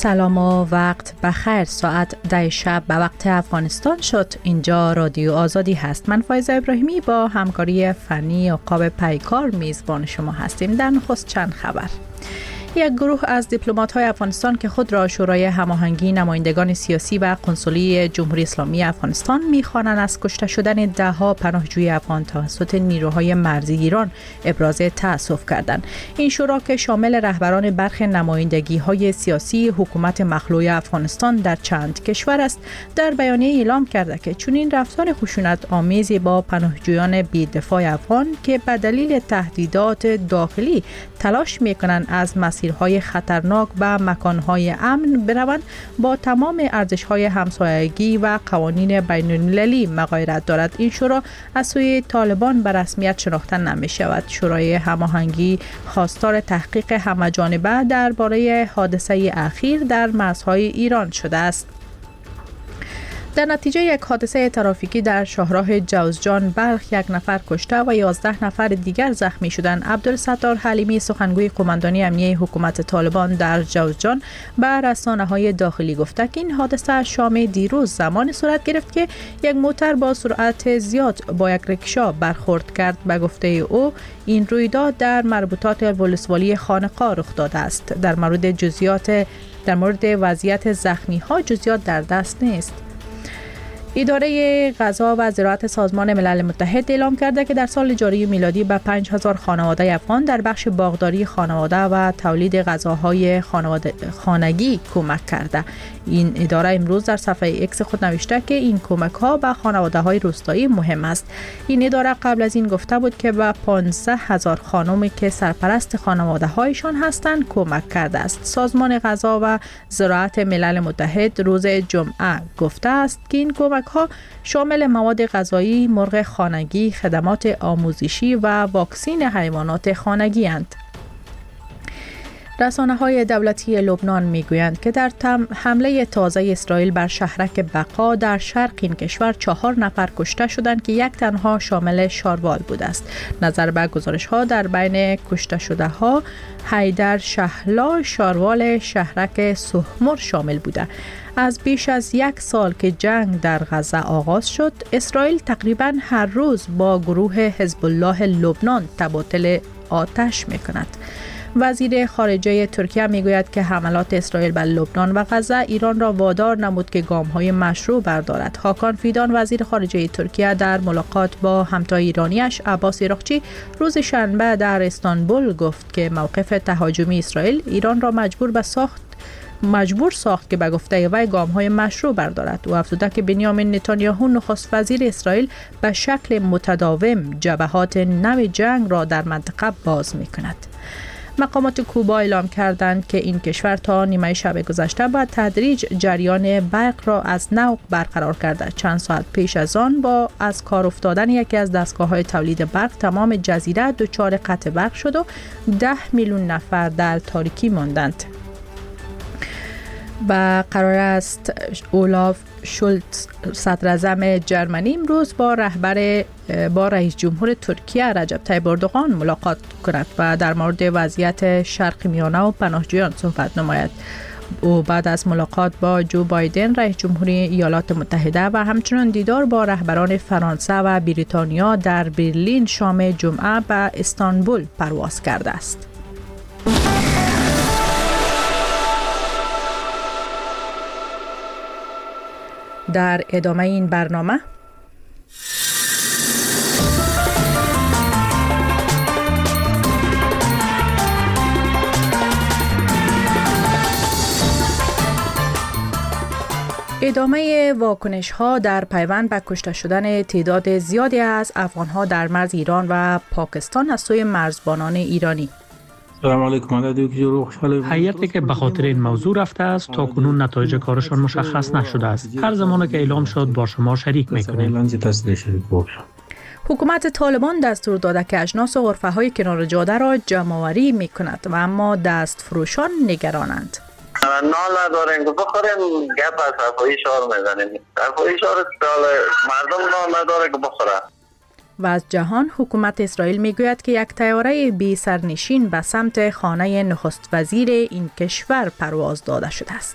سلام و وقت بخیر. ساعت 10 شب به وقت افغانستان شد. اینجا رادیو آزادی هست. من فایزه ابراهیمی با همکاری فنی عقاب پیکار میزبان شما هستیم. در نخست چند خبر. یک گروه از دیپلمات‌های افغانستان که خود را شورای هماهنگی نمایندگان سیاسی و قنسولی جمهوری اسلامی افغانستان می‌خوانند از کشته شدن ده‌ها پناهجوی افغان توسط نیروهای مرزی ایران ابراز تأسف کردند. این شورا که شامل رهبران برخی نمایندگی‌های سیاسی حکومت مخلوع افغانستان در چند کشور است، در بیانیه اعلام کرده که چنین رفتار خشونت‌آمیزی با پناهجویان بی‌دفاع افغان که به دلیل تهدیدات داخلی تلاش می‌کنند از مسیرهای خطرناک به مکانهای امن بروند، با تمام ارزش‌های همسایگی و قوانین بین‌المللی مغایرت دارد. این شورا از سوی طالبان به رسمیت شناخته نمی‌شود. شورای هماهنگی خواستار تحقیق همه‌جانبه درباره حادثه اخیر در مرزهای ایران شده است. در نتیجه یک حادثه ترافیکی در شاهراه جوزجان بلخ 1 نفر کشته و 11 نفر دیگر زخمی شدند. عبدالستار حلیمی سخنگوی قماندانی امنیه حکومت طالبان در جوزجان به رسانه‌های داخلی گفته که این حادثه شام دیروز زمان صورت گرفت که یک موتر با سرعت زیاد با یک رکشا برخورد کرد. به گفته او این رویداد در مربوطات ولسوالی خانقاه رخ داده است. در مورد وضعیت زخمی‌ها جزئیات در دست نیست. اداره غذا و زراعت سازمان ملل متحد اعلام کرده که در سال جاری میلادی به 5000 خانواده افغان در بخش باغداری خانواده و تولید غذاهای خانگی کمک کرده. این اداره امروز در صفحه ایکس خود نوشته که این کمک‌ها به خانواده‌های روستایی مهم است. این اداره قبل از این گفته بود که به 15000 خانمی که سرپرست خانواده‌هایشان هستند کمک کرده است. سازمان غذا و زراعت ملل متحد روز جمعه گفته است که این کمک‌ها شامل مواد غذایی، مرغ خانگی، خدمات آموزشی و واکسین حیوانات خانگی اند. رسانه‌های دولتی لبنان می‌گویند که در حمله تازه اسرائیل بر شهرک بقا در شرق این کشور 4 نفر کشته شدند که یک تنها شامل شاروال بوده است. نظر به گزارش‌ها در بین کشته شده‌ها حیدر شهلا شاروال شهرک سحمر شامل بوده. از بیش از 1 سال که جنگ در غزه آغاز شد، اسرائیل تقریباً هر روز با گروه حزب الله لبنان تبادل آتش می‌کند. وزیر خارجه ترکیه میگوید که حملات اسرائیل بر لبنان و غزه ایران را وادار نمود که گام‌های مشروع بردارد. هاکان فیدان وزیر خارجه ترکیه در ملاقات با همتای ایرانیش عباس عراقچی روز شنبه در استانبول گفت که موقف تهاجمی اسرائیل ایران را مجبور ساخت که به گفته وی گام‌های مشروع بردارد. او افزوده که بنیامین نتانیاهو نخست وزیر اسرائیل به شکل متداوم جبهات نو جنگ را در منطقه باز می‌کند. مقامات کوبا اعلام کردند که این کشور تا نیمه شب گذشته با تدریج جریان برق را از نو برقرار کرده. چند ساعت پیش از آن با از کار افتادن یکی از دستگاه‌های تولید برق تمام جزیره دچار قطع برق شد و 10 میلیون نفر در تاریکی ماندند. و قرار است اولاف شولتز صدراعظم جرمنی امروز با رئیس جمهور ترکیه رجب طیب اردوغان ملاقات کند و در مورد وضعیت شرق میانه و پناهجویان صحبت نماید. او بعد از ملاقات با جو بایدن رئیس جمهوری ایالات متحده و همچنین دیدار با رهبران فرانسه و بریتانیا در برلین شام جمعه به استانبول پرواز کرده است. در ادامه این برنامه ادامه واکنش‌ها در پیوند به کشته شدن تعداد زیادی از افغان‌ها در مرز ایران و پاکستان از سوی مرزبانان ایرانی. سلام علیکم. هیئتی که به خاطر این موضوع رفته است تا کنون نتایج کارشان مشخص نشده است. هر زمان که اعلام شد با شما شریک می‌کنیم. حکومت طالبان دستور داده که اجناس و غرفه‌های کنار جاده را جمع‌آوری می‌کند و اما دست فروشان نگرانند. نال نداریم که بخوریم، گپ از صفایی شعار میزنیم. صفایی شعار مردم نال نداره که بخوره. و از جهان، حکومت اسرائیل میگوید که یک طیاره بی سرنشین به سمت خانه نخست وزیر این کشور پرواز داده شده است.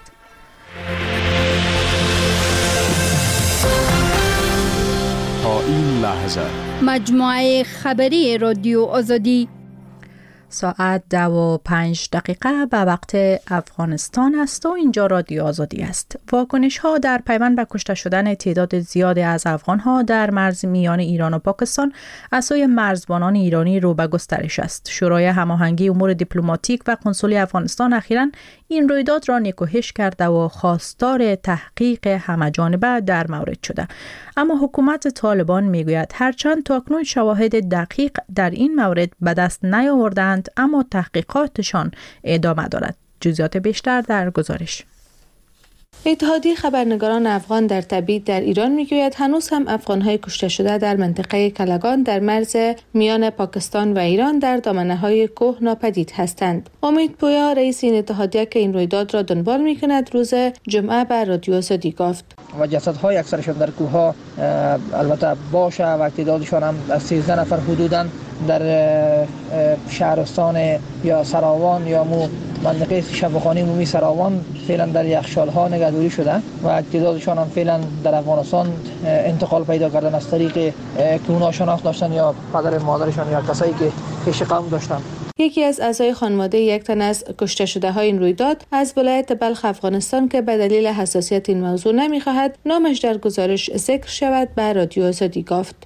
تا این لحظه مجموعه خبری رادیو آزادی ساعت 2:05 به وقت افغانستان است و اینجا رادیو آزادی است. واکنش ها در پیوند به کشته شدن تعداد زیادی از افغان ها در مرز میان ایران و پاکستان از سوی مرزبانان ایرانی رو به گسترش است. شورای هماهنگی امور دیپلماتیک و کنسولی افغانستان اخیراً این رویداد را نکوهش کرده و خواستار تحقیق همه‌جانبه در مورد شده. اما حکومت طالبان میگوید هرچند تاکنون شواهد دقیق در این مورد به دست نیاوردند، اما تحقیقاتشان ادامه دارد. جزئیات بیشتر در گزارش. اتحادیه خبرنگاران افغان در تبعید در ایران میگوید هنوز هم افغان‌های کشته شده در منطقه کلگان در مرز میان پاکستان و ایران در دامنه‌های کوه ناپدید هستند. امید پویا رئیس این اتحادیه که این رویداد را دنبال می‌کند روز جمعه به رادیو آزادی گفت و جسدهای اکثرشان در کوه‌ها البته باشه و تعدادشان هم از 13 نفر حدوداً در شهرستان یا سراوان یا منطقه شفاخانه عمومی سراوان فعلا در یخچال‌ها نگهداری شده و تعدادشان هم فعلا در افغانستان انتقال پیدا کردن از طریق که اونها شناخت داشتن یا پدر مادرشان یا کسایی که پیش قوم داشتن. یکی از اعضای خانواده یک تن از کشته شده های این رویداد از ولایت بلخ افغانستان که به دلیل حساسیت این موضوع نمی‌خواهد نامش در گزارش ذکر شود به رادیو آزادی گفت.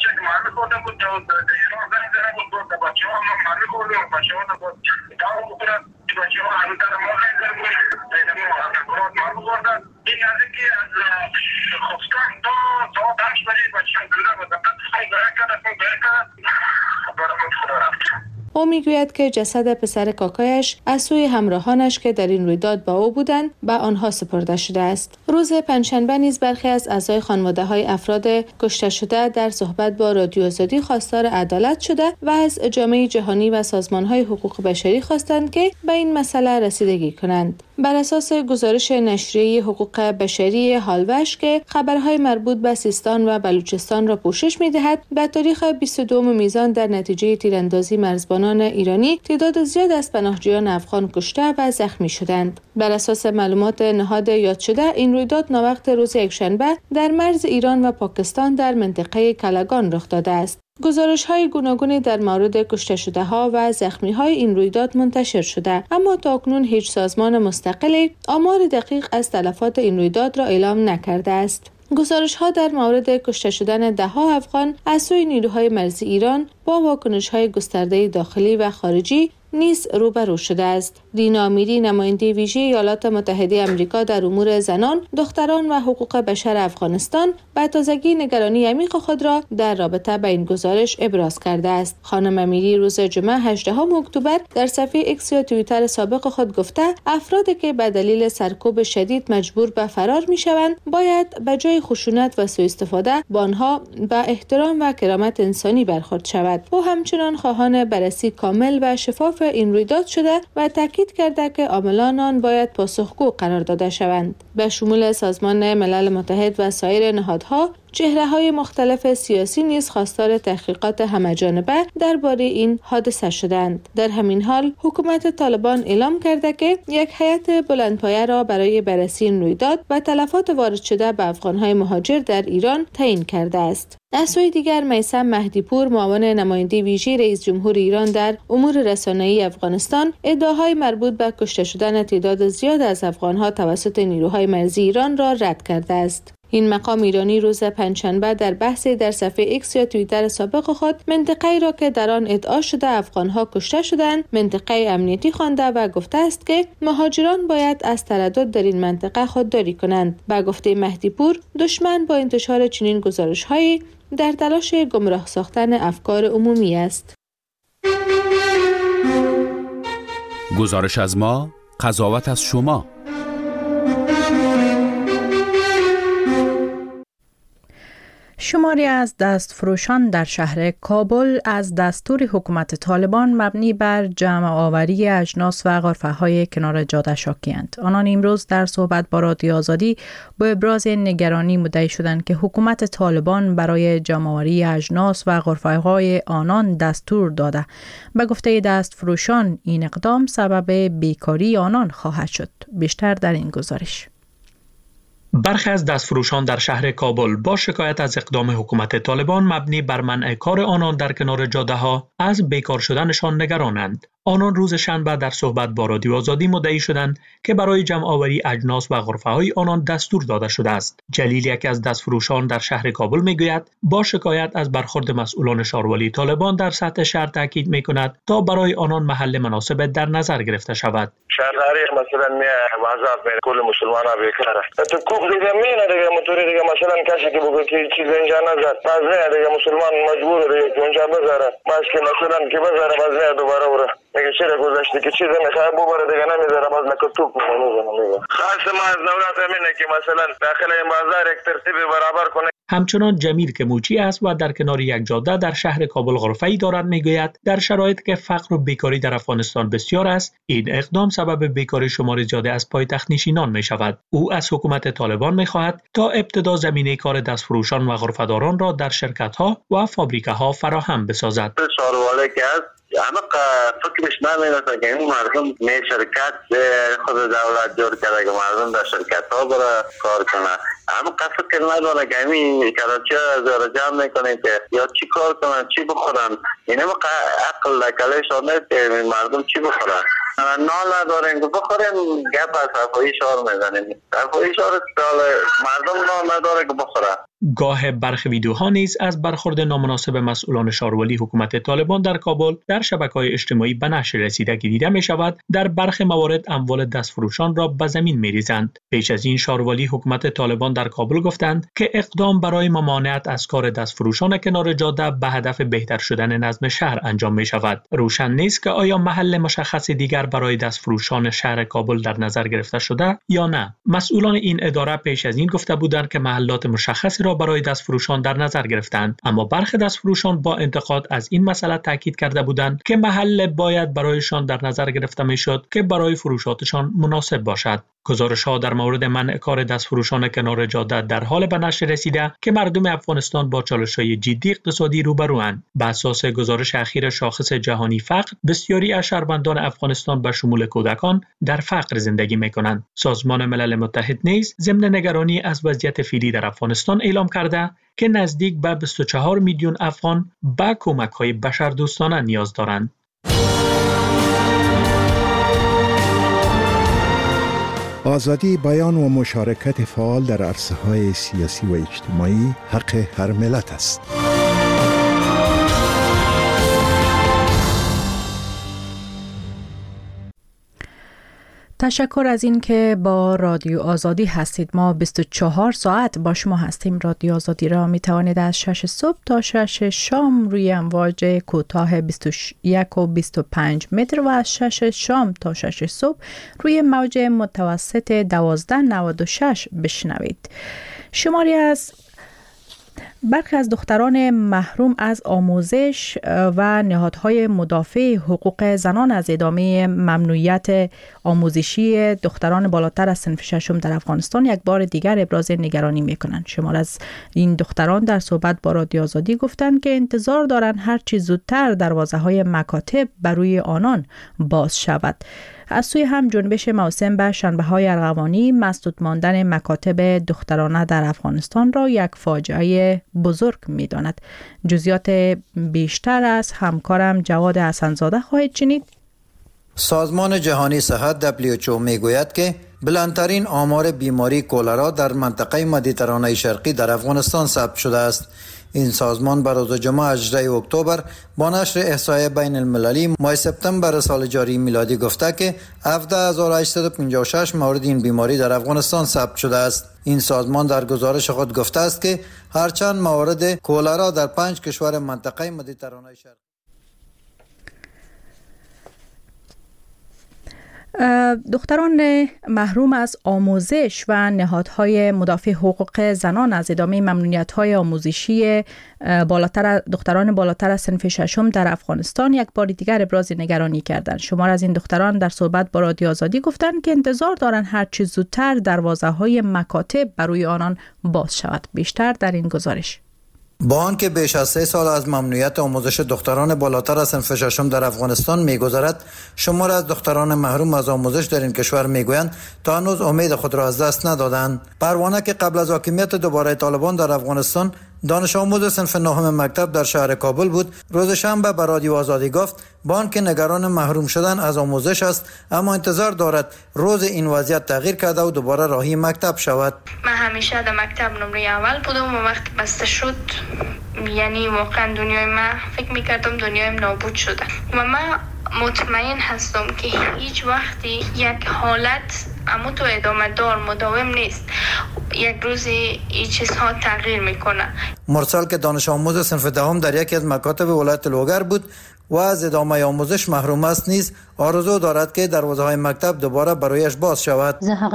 او میگوید که جسد پسر کاکایش از سوی همراهانش که در این رویداد با او بودند به آنها سپرده شده است. روز پنجشنبه نیز برخی از اعضای خانواده‌های افراد کشته شده در صحبت با رادیو آزادی خواستار عدالت شده و از جامعه جهانی و سازمان‌های حقوق بشری خواستند که به این مسئله رسیدگی کنند. بر اساس گزارش نشریه حقوق بشری هالوش که خبرهای مربوط به سیستان و بلوچستان را پوشش می‌دهد، به تاریخ 22 میزان در نتیجه تیراندازی مرزبانان ایرانی تعداد زیاد از پناهجویان افغان کشته و زخمی شدند. بر اساس معلومات نهاد یاد شده، این رویداد ناوقت روز یکشنبه در مرز ایران و پاکستان در منطقه کلگان رخ داده است. گزارش‌های گوناگونی در مورد کشته شده‌ها و زخمی‌های این رویداد منتشر شده، اما تاکنون هیچ سازمان مستقلی آمار دقیق از تلفات این رویداد را اعلام نکرده است. گزارش‌ها در مورد کشته شدن ده‌ها افغان از سوی نیروهای مرزی ایران با واکنش‌های گسترده داخلی و خارجی نیز روبرو شده است. دینا امیری، نماینده ویژه ایالات متحده آمریکا در امور زنان، دختران و حقوق بشر افغانستان، به تازگی نگرانی عمیق خود را در رابطه با این گزارش ابراز کرده است. خانم امیری روز جمعه 18 اکتبر در صفحه ایکس یا توییتر سابق خود گفته افرادی که به دلیل سرکوب شدید مجبور به فرار می‌شوند باید به جای خشونت و سوء استفاده با آنها با احترام و کرامت انسانی برخورد شود. او همچنین خواهان بررسی کامل و شفاف این رویداد شده و تاکید کرده که عاملان آن باید پاسخگو قرار داده شوند. به شمول سازمان ملل متحد و سایر نهادها، چهره‌های مختلف سیاسی نیز خواستار تحقیقات همه‌جانبه درباره این حادثه شدند. در همین حال حکومت طالبان اعلام کرده که یک هیئت بلندپایه را برای بررسی این رویداد و تلفات وارد شده به افغان‌های مهاجر در ایران تعیین کرده است. از سوی دیگر میثم مهدی پور، معاون نماینده ویژه رئیس جمهور ایران در امور رسانه‌ای افغانستان، ادعاهای مربوط به کشته شدن تعداد زیاد از افغان‌ها توسط نیروهای مرزی ایران را رد کرده است. این مقام ایرانی روز پنجشنبه در بحثی در صفحه ایکس یا توییتر سابق خود منطقه‌ای را که در آن ادعا شده افغان‌ها کشته شدند منطقه امنیتی خوانده و گفته است که مهاجران باید از تردد در این منطقه خودداری کنند. به گفته مهدی پور، دشمن با انتشار چنین گزارش‌هایی در تلاش گمراه ساختن افکار عمومی است. گزارش از ما، قضاوت از شما. شماری از دستفروشان در شهر کابل از دستور حکومت طالبان مبنی بر جمع آوری اجناس و غرفه‌های کنار جاده شاکی‌اند. آنان امروز در صحبت با رادیو آزادی با ابراز نگرانی مدعی شدند که حکومت طالبان برای جمع آوری اجناس و غرفه‌های آنان دستور داده. به گفته دستفروشان این اقدام سبب بیکاری آنان خواهد شد. بیشتر در این گزارش. برخی از دستفروشان در شهر کابل با شکایت از اقدام حکومت طالبان مبنی بر منع کار آنان در کنار جاده‌ها از بیکار شدنشان نگرانند. آنان روز شنبه در صحبت با رادیو آزادی مدعی شدند که برای جمع آوری اجناس و غرفه‌های آنان دستور داده شده است. جلیل یکی از دستفروشان در شهر کابل میگوید با شکایت از برخورد مسئولان شاروالی طالبان در سطح شهر تاکید میکند تا برای آنان محل مناسب در نظر گرفته شود. شهرداری مثلا معذب کل مسلمانا بیکاره تو کوب دیگه میونه دیگه موتوری دیگه مثلا کسی که بگه که چیز اینجا نذار باز نه دیگه مسلمان مجبور دیگه که اونجا بذاره باز که مثلا که بذاره باز نه دوباره وره دیگه چرا گذاشتی که چیز میخواد ببره دیگه نمیذاره باز نکو توپ میزنه. خاص ما از دولت همینه که مثلا داخل این بازار یک ترتیب برابر کنه. همچنان جمیل که موچی است و در کنار یک جاده در شهر کابل غرفه‌ای دارد میگوید در شرایطی که فقر و بیکاری در افغانستان بسیار است این اقدام سبب بیکاری شمار زیاده از پایتخت نشینان می شود. او از حکومت طالبان می خواهد تا ابتدا زمینه کار دستفروشان و غرفه‌داران را در شرکت‌ها و فابریکه‌ها فراهم بسازد. شارواله که اما فکرش نمی‌رسه که این مردم شرکت خود دولت جور کرده که مردم در شرکت ها برای کار کنه. اما فکر نداره که این کراچی ها جمع میکنه که یا چی کار کنن چی بخورن. این هم عقل لکلشان نیست که مردم چی بخورن. نال نداریم که بخوریم گپ از صفایی شعار میزنیم. صفایی شعار مردم نال نداره که بخورن. گاه برخی ویدیوها نیز از برخورد نامناسب مسئولان شاروالی حکومت طالبان در کابل در شبکه‌های اجتماعی به نشر رسیده که دیده می شود در برخی موارد اموال دستفروشان را به زمین می ریزند. پیش از این شاروالی حکومت طالبان در کابل گفتند که اقدام برای ممانعت از کار دستفروشان کنار جاده به هدف بهتر شدن نظم شهر انجام می شود. روشن نیست که آیا محل مشخص دیگر برای دستفروشان شهر کابل در نظر گرفته شده یا نه. مسئولان این اداره پیش از این گفته بودند که محلات مشخصی را برای دستفروشان در نظر گرفتند، اما برخی دستفروشان با انتقاد از این مسئله تاکید کرده بودند که محل باید برایشان در نظر گرفته میشد که برای فروشاتشان مناسب باشد. گزارش‌ها در مورد منع کار دستفروشان کنار جاده در حال به نشر رسیده که مردم افغانستان با چالش‌های جدی اقتصادی روبروند. بر اساس گزارش اخیر شاخص جهانی فقر، بسیاری از شهروندان افغانستان به شمول کودکان در فقر زندگی می‌کنند. سازمان ملل متحد نیز ضمن نگرانی از وضعیت فعلی در افغانستان اعلام کرده که نزدیک به 24 میلیون افغان به کمک‌های بشردوستانه نیاز دارند. آزادی بیان و مشارکت فعال در عرصه‌های سیاسی و اجتماعی حق هر ملت است. تشکر از این که با رادیو آزادی هستید. ما 24 ساعت با شما هستیم. رادیو آزادی را می توانید از 6 صبح تا 6 شام روی امواج کوتاه 21 و 25 متر و از 6 شام تا 6 صبح روی موج متوسط 1296 بشنوید. شماری از برخی از دختران محروم از آموزش و نهادهای مدافع حقوق زنان از ادامه ممنوعیت آموزشی دختران بالاتر از صنف ششم در افغانستان یک بار دیگر ابراز نگرانی میکنند. شمار از این دختران در صحبت با رادیو آزادی گفتند که انتظار دارند هر چه زودتر دروازه‌های مکاتب بر روی آنان باز شود. از سوی هم جنبش موسم به شنبه‌های ارغوانی مسدود ماندن مکاتب دخترانه در افغانستان را یک فاجعه بزرگ می‌داند. جزئیات بیشتر از همکارم جواد حسن‌زاده خواهید شنید. سازمان جهانی صحت WHO میگوید که بلندترین آمار بیماری کولرا در منطقه مدیترانه شرقی در افغانستان ثبت شده است. این سازمان بر روز جمعه 18 اکتبر با نشر احصایه بین المللی ماه سپتامبر سال جاری میلادی گفته که 17856 مورد این بیماری در افغانستان ثبت شده است. این سازمان در گزارش خود گفته است که هرچند موارد کولرا در 5 کشور منطقه مدیترانه شرقی دختران محروم از آموزش و نهادهای مدافع حقوق زنان از ادامه ممنوعیت‌های آموزشی دختران بالاتر از صنف ششم در افغانستان یک بار دیگر ابراز نگرانی کردند. شمار از این دختران در صحبت با رادیو آزادی گفتند که انتظار دارند هر چه زودتر دروازه‌های مکاتب برای آنان باز شود. بیشتر در این گزارش. با آنکه بیش از 3 سال از ممنوعیت آموزش دختران بالاتر از صنف ششم در افغانستان می‌گذرد، شمار از دختران محروم از آموزش در این کشور میگویند تا هنوز امید خود را از دست ندادند. پروانه که قبل از حاکمیت دوباره طالبان در افغانستان دانش آموز صنف نهم مکتب در شهر کابل بود، روز شنبه به رادیو آزادی گفت با آنکه نگران محروم شدن از آموزش است، اما انتظار دارد روز این وضعیت تغییر کرده و دوباره راهی مکتب شود. من همیشه در مکتب نمره اول بودم و وقتی بسته شد یعنی واقعا دنیای من فکر میکردم دنیایم نابود شده و من مطمئن هستم که هیچ وقتی یک حالت اما تو ادامه دار مداوم نیست، یک روزی این چیزها تغییر میکنه. مرسل که دانش آموز صنف دهم در یکی از مکاتب ولایت لوگر بود و از ادامه آموزش محروم است، نیز آرزو دارد که دروازه‌های مکتب دوباره برایش باز شود.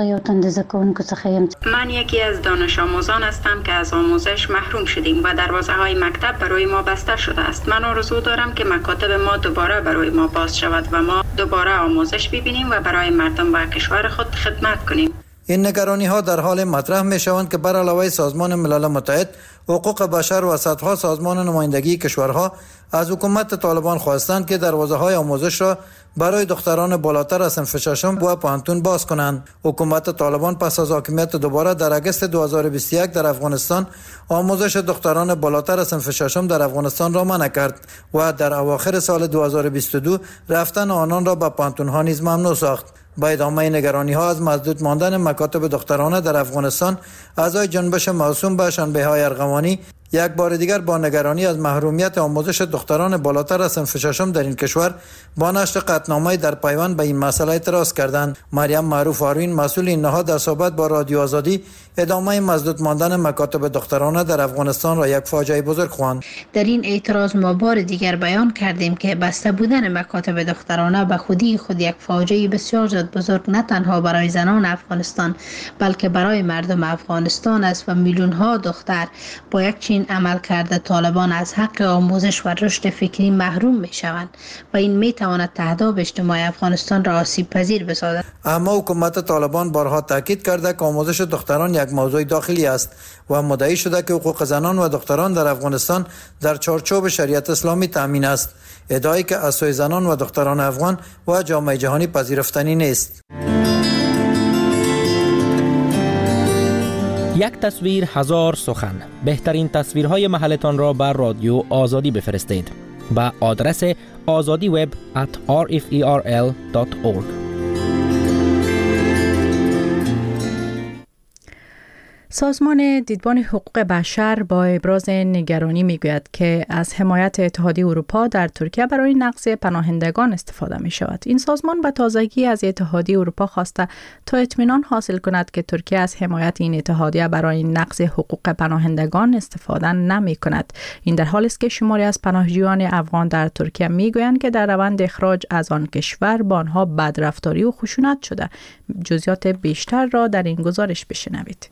من یکی از دانش آموزان هستم که از آموزش محروم شدیم و دروازه‌های مکتب برای ما بسته شده است. من آرزو دارم که مکاتب ما دوباره برای ما باز شود و ما دوباره آموزش ببینیم و برای مردم و کشور خود خدمت کنیم. این نگرانی ها در حال مطرح می شوند که بر علاوه سازمان ملل متحد، حقوق بشر و صدها سازمان نمایندگی کشورها از حکومت طالبان خواستند که دروازه‌های آموزش را برای دختران بالاتر از صنف ششم و پانتون باز کنند. حکومت طالبان پس از حاکمیت دوباره در اگست 2021 در افغانستان آموزش دختران بالاتر از صنف ششم در افغانستان را منع کرد و در اواخر سال 2022 رفتن آنان را به پانتون ها نیز ممنوع ساخت. با ادامه نگرانی ها از مسدود ماندن مکاتب دخترانه در افغانستان، اعضای جنبش موسوم به شنبه‌های ارغوانی یک بار دیگر با نگرانی از محرومیت آموزش دختران بالاتر از صنف ششم در این کشور با نشر قطعنامه‌ای در پیوند به این مسئله اعتراض کردند. مریم معروف آروین، مسئول این نهاد، در صحبت با رادیو آزادی ادامه مسدود ماندن مکاتب دخترانه در افغانستان را یک فاجعه بزرگ خواند. در این اعتراض ما بار دیگر بیان کردیم که بسته بودن مکاتب دخترانه به خود یک فاجعه بسیار بزرگ نه تنها برای زنان افغانستان بلکه برای مردم افغانستان است و میلیون ها دختر با یک چنین عمل کرده طالبان از حق آموزش و رشد فکری محروم می شوند و این می تواند تهداب اجتماع افغانستان را آسیب پذیر بسازد. اما حکومت طالبان بارها تاکید کرده که آموزش دختران یک موضوع داخلی است و مدعی شده که حقوق زنان و دختران در افغانستان در چارچوب شریعت اسلامی تامین است، ادعایی که از سوی زنان و دختران افغان و جامعه جهانی پذیرفتنی نیست. یک تصویر هزار سخن. بهترین تصویرهای محلتان را بر رادیو آزادی بفرستید به آدرس azadiweb@rferl.org. سازمان دیدبان حقوق بشر با ابراز نگرانی میگوید که از حمایت اتحادیه اروپا در ترکیه برای نقض پناهندگان استفاده می شود. این سازمان به تازگی از اتحادیه اروپا خواسته تا اطمینان حاصل کند که ترکیه از حمایت این اتحادیه برای نقض حقوق پناهندگان استفاده نمی کند. این در حالی است که شماری از پناهجویان افغان در ترکیه میگویند که در روند اخراج از آن کشور با آنها بدرفتاری و خشونت شده. جزئیات بیشتر را در این گزارش بشنوید.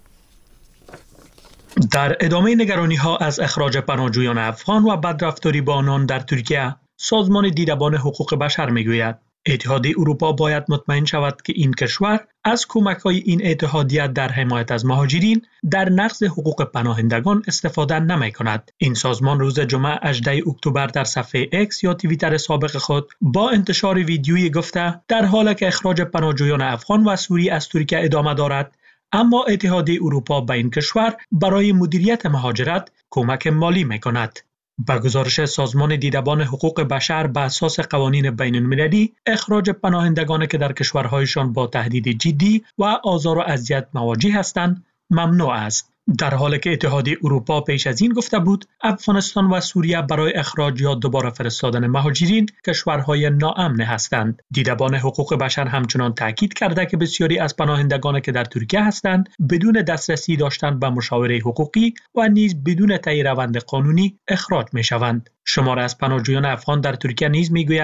در ادامه نگرانی‌ها از اخراج پناهجویان افغان و بدرفتاری با آنان در ترکیه، سازمان دیدبان حقوق بشر می‌گوید اتحادیه اروپا باید مطمئن شود که این کشور از کمک‌های این اتحادیه در حمایت از مهاجرین در نقض حقوق پناهندگان استفاده نمی‌کند. این سازمان روز جمعه 18 اکتبر در صفحه اکس یا توییتر سابق خود با انتشار ویدیویی گفته در حالی که اخراج پناهجویان افغان و سوری از ترکیه ادامه دارد، اما اتحادیه اروپا به این کشور برای مدیریت مهاجرت کمک مالی می‌کند. با گزارش سازمان دیدبان حقوق بشر بر اساس قوانین بین‌المللی، اخراج پناهندگانی که در کشورهایشان با تهدید جدی و آزار و اذیت مواجه هستند ممنوع است. در حالی که اتحادیه اروپا پیش از این گفته بود افغانستان و سوریه برای اخراج یا دوباره فرستادن مهاجرین کشورهای ناامن هستند. دیدبان حقوق بشر همچنان تاکید کرده که بسیاری از پناهندگانی که در ترکیه هستند بدون دسترسی داشتن به مشاوره حقوقی و نیز بدون طی روند قانونی اخراج می شوند. شمار از پناهجویان افغان در ترکیه نیز می گویند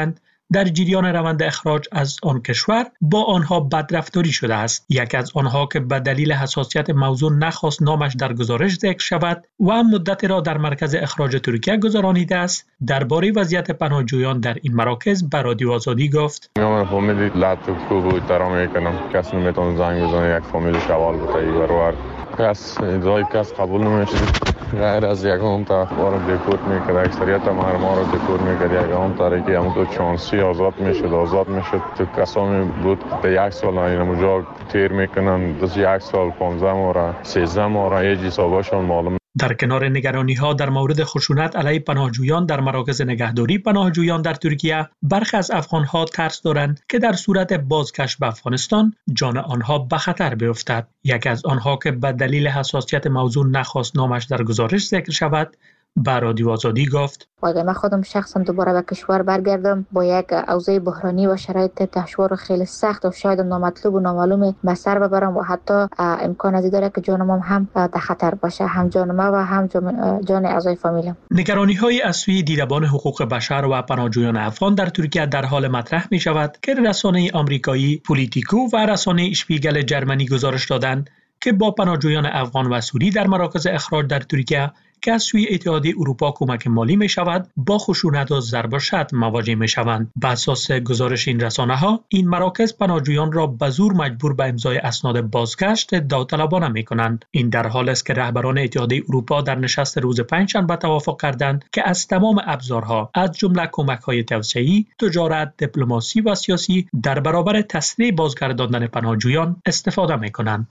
در جریان روند اخراج از آن کشور با آنها بدرفتاری شده است. یکی از آنها که به دلیل حساسیت موضوع نخواست نامش در گزارش ذکر شود و مدت را در مرکز اخراج ترکیه گذرانیده است، درباره وضعیت پناهجویان در این مراکز به رادیو آزادی گفت: من فامیلی لاتوکو بود درام میکنم، کسی نمیتونه زنگ بزنه، یک فامیل شوال بوده برور کس ادعای کس قبول نمیشه، غیر از یکم طرف ما رو دکورت میکرد، اکثریت ما رو دکورت میکرد، یکم طرفی همون تو چانسی آزاد میشد تو کسامی بود تا 1 سال اینجا تیر میکنن، دست 1 سال 15 ماه 13 ماه یه حسابشون معلوم. در کنار نگرانی‌ها در مورد خشونت علیه پناهجویان در مراکز نگهداری پناهجویان در ترکیه، برخی از افغان‌ها ترس دارند که در صورت بازگشت به افغانستان جان آنها به خطر بیفتد. یکی از آنها که به دلیل حساسیت موضوع نخواست نامش در گزارش ذکر شود، به رادیو آزادی گفت: اگر من خودم شخصا دوباره به کشور برگردم با یک اوضاع بحرانی و شرایط دشوار و خیلی سخت و شاید نامطلوب و نامعلوم به سر ببرم و حتی امکان از داره که جانم هم در خطر باشه، هم جان ما و هم جان اعضای فامیلم. نگرانی‌های از سوی دیدبان حقوق بشر و پناهجویان افغان در ترکیه در حال مطرح می شود که رسانه آمریکایی پولیتیکو و رسانه اشپیگل جرمنی گزارش دادند که با پناهجویان افغان و سوری در مراکز اخراج در ترکیه که از سوی اتحادیه اروپا کمک مالی می شود با خشونت و ضرب و شتم مواجه می شوند. بر اساس گزارش این رسانه ها، این مراکز پناهجویان را به زور مجبور به امضای اسناد بازگشت داوطلبانه می کنند. این در حالی است که رهبران اتحادیه اروپا در نشست روز پنجشنبه توافق کردند که از تمام ابزارها از جمله کمک‌های توسعه‌ای، تجارت، دیپلماسی و سیاسی در برابر تسریع بازگرداندن پناهجویان استفاده می کنند.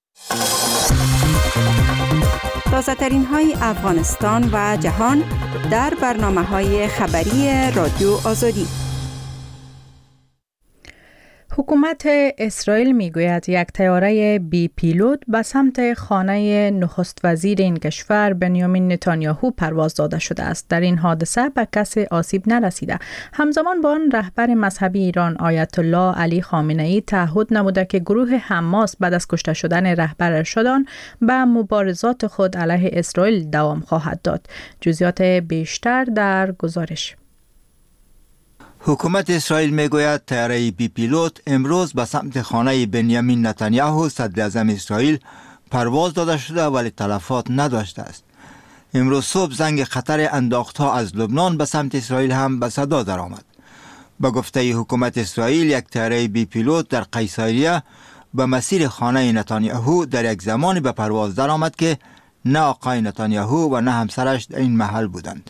تازه‌ترین های افغانستان و جهان در برنامه‌های خبری رادیو آزادی. حکومت اسرائیل میگوید یک طیاره بی پیلوت به سمت خانه نخست وزیر این کشور بنیامین نتانیاهو پرواز داده شده است. در این حادثه به کسی آسیب نرسیده. همزمان با آن رهبر مذهبی ایران آیت الله علی خامنه‌ای تعهد نموده که گروه حماس بعد از کشته شدن رهبرشان به مبارزات خود علیه اسرائیل دوام خواهد داد. جزئیات بیشتر در گزارش. حکومت اسرائیل میگوید طیاره بی پیلوت امروز به سمت خانه بنیامین نتانیاهو صدر اعظم اسرائیل پرواز داده شده ولی تلفات نداشته است. امروز صبح زنگ خطر انداختها از لبنان به سمت اسرائیل هم به صدا درآمد. به گفته حکومت اسرائیل یک طیاره بی پیلوت در قیصریه به مسیر خانه نتانیاهو در یک زمانی به پرواز درآمد که نه آقای نتانیاهو و نه همسرش در این محل بودند.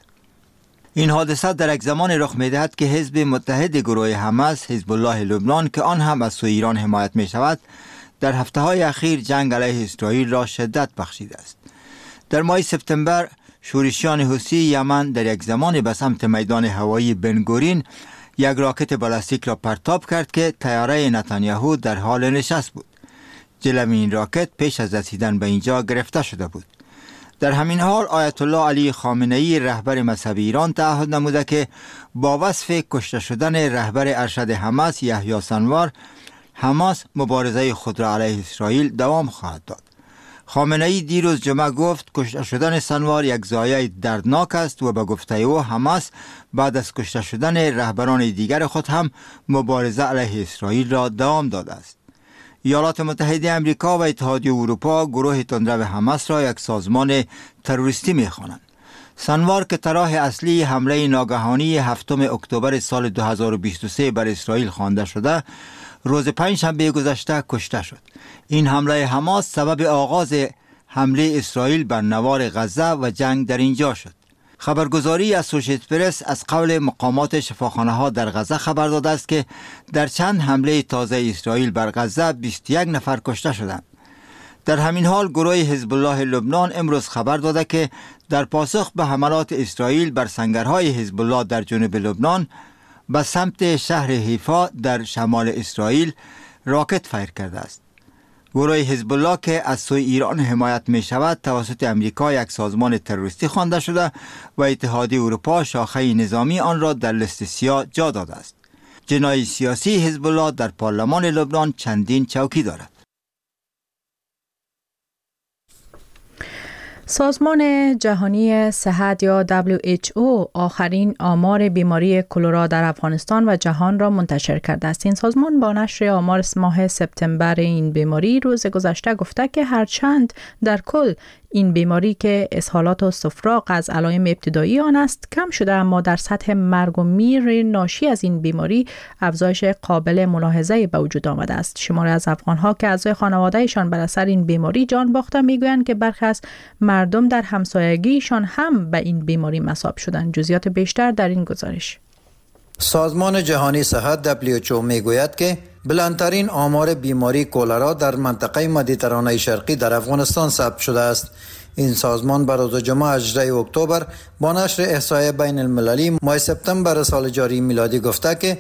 این حادثه در یک زمان رخ می‌دهد که حزب متحد گروه حماس، حزب الله لبنان که آن هم از سوی ایران حمایت می شود، در هفته‌های اخیر جنگ علیه اسرائیل را شدت بخشیده است. در ماه سپتامبر شورشیان حوثی یمن در یک زمان به سمت میدان هوایی بنگورین یک راکت بالستیک را پرتاب کرد که طیاره نتانیاهو در حال نشست بود. جلوی این راکت پیش از رسیدن به اینجا گرفته شده بود. در همین حال آیت الله علی خامنه‌ای رهبر مذهبی ایران تعهد نموده که با وصف کشته شدن رهبر ارشد حماس یحیی سنوار، حماس مبارزه خود را علیه اسرائیل دوام خواهد داد. خامنه‌ای دیروز جمعه گفت کشته شدن سنوار یک ضایعه دردناک است و به گفته او حماس بعد از کشته شدن رهبران دیگر خود هم مبارزه علیه اسرائیل را دوام داده است. ایالات متحده آمریکا و اتحادیه اروپا گروه تندرو حماس را یک سازمان تروریستی می‌خوانند. سنوار که طرح اصلی حمله ناگهانی 7 اکتبر سال 2023 بر اسرائیل خوانده شده، روز پنجشنبه گذشته کشته شد. این حمله حماس سبب آغاز حمله اسرائیل بر نوار غزه و جنگ در اینجا شد. خبرگزاری اسوشییتد پرس از قول مقامات شفاخانه‌ها در غزه خبر داده است که در چند حمله تازه اسرائیل بر غزه 21 نفر کشته شدند. در همین حال گروه حزب الله لبنان امروز خبر داده که در پاسخ به حملات اسرائیل بر سنگرهای حزب الله در جنوب لبنان به سمت شهر حیفا در شمال اسرائیل راکت فیر کرده است. گروه حزب الله که از سوی ایران حمایت می شود توسط امریکا یک سازمان تروریستی خوانده شده و اتحادیه اروپا شاخه نظامی آن را در لیست سیاه جا داده است. جناح سیاسی حزب الله در پارلمان لبنان چندین چوکی دارد. سازمان جهانی صحت یا WHO آخرین آمار بیماری کلرا در افغانستان و جهان را منتشر کرده است. این سازمان با نشر آمار ماه سپتامبر این بیماری روز گذشته گفته که هرچند در کل این بیماری که اسهالات و استفراغ از علائم ابتدایی آن است کم شده، اما در سطح مرگ و میر ناشی از این بیماری افزایش قابل ملاحظه‌ای به وجود آمده است. شماری از افغان‌ها که اعضای خانواده‌شان بر اثر این بیماری جان باخته میگویند که برخی از مردم در همسایگیشان هم به این بیماری مصاب شدند. جزئیات بیشتر در این گزارش. سازمان جهانی صحت WHO میگوید که بلندترین آمار بیماری کولرا در منطقه مدیترانه شرقی در افغانستان ثبت شده است. این سازمان بر روز جمعه 18 اکتبر با نشر احصایه بین المللی ماه سپتامبر سال جاری میلادی گفته که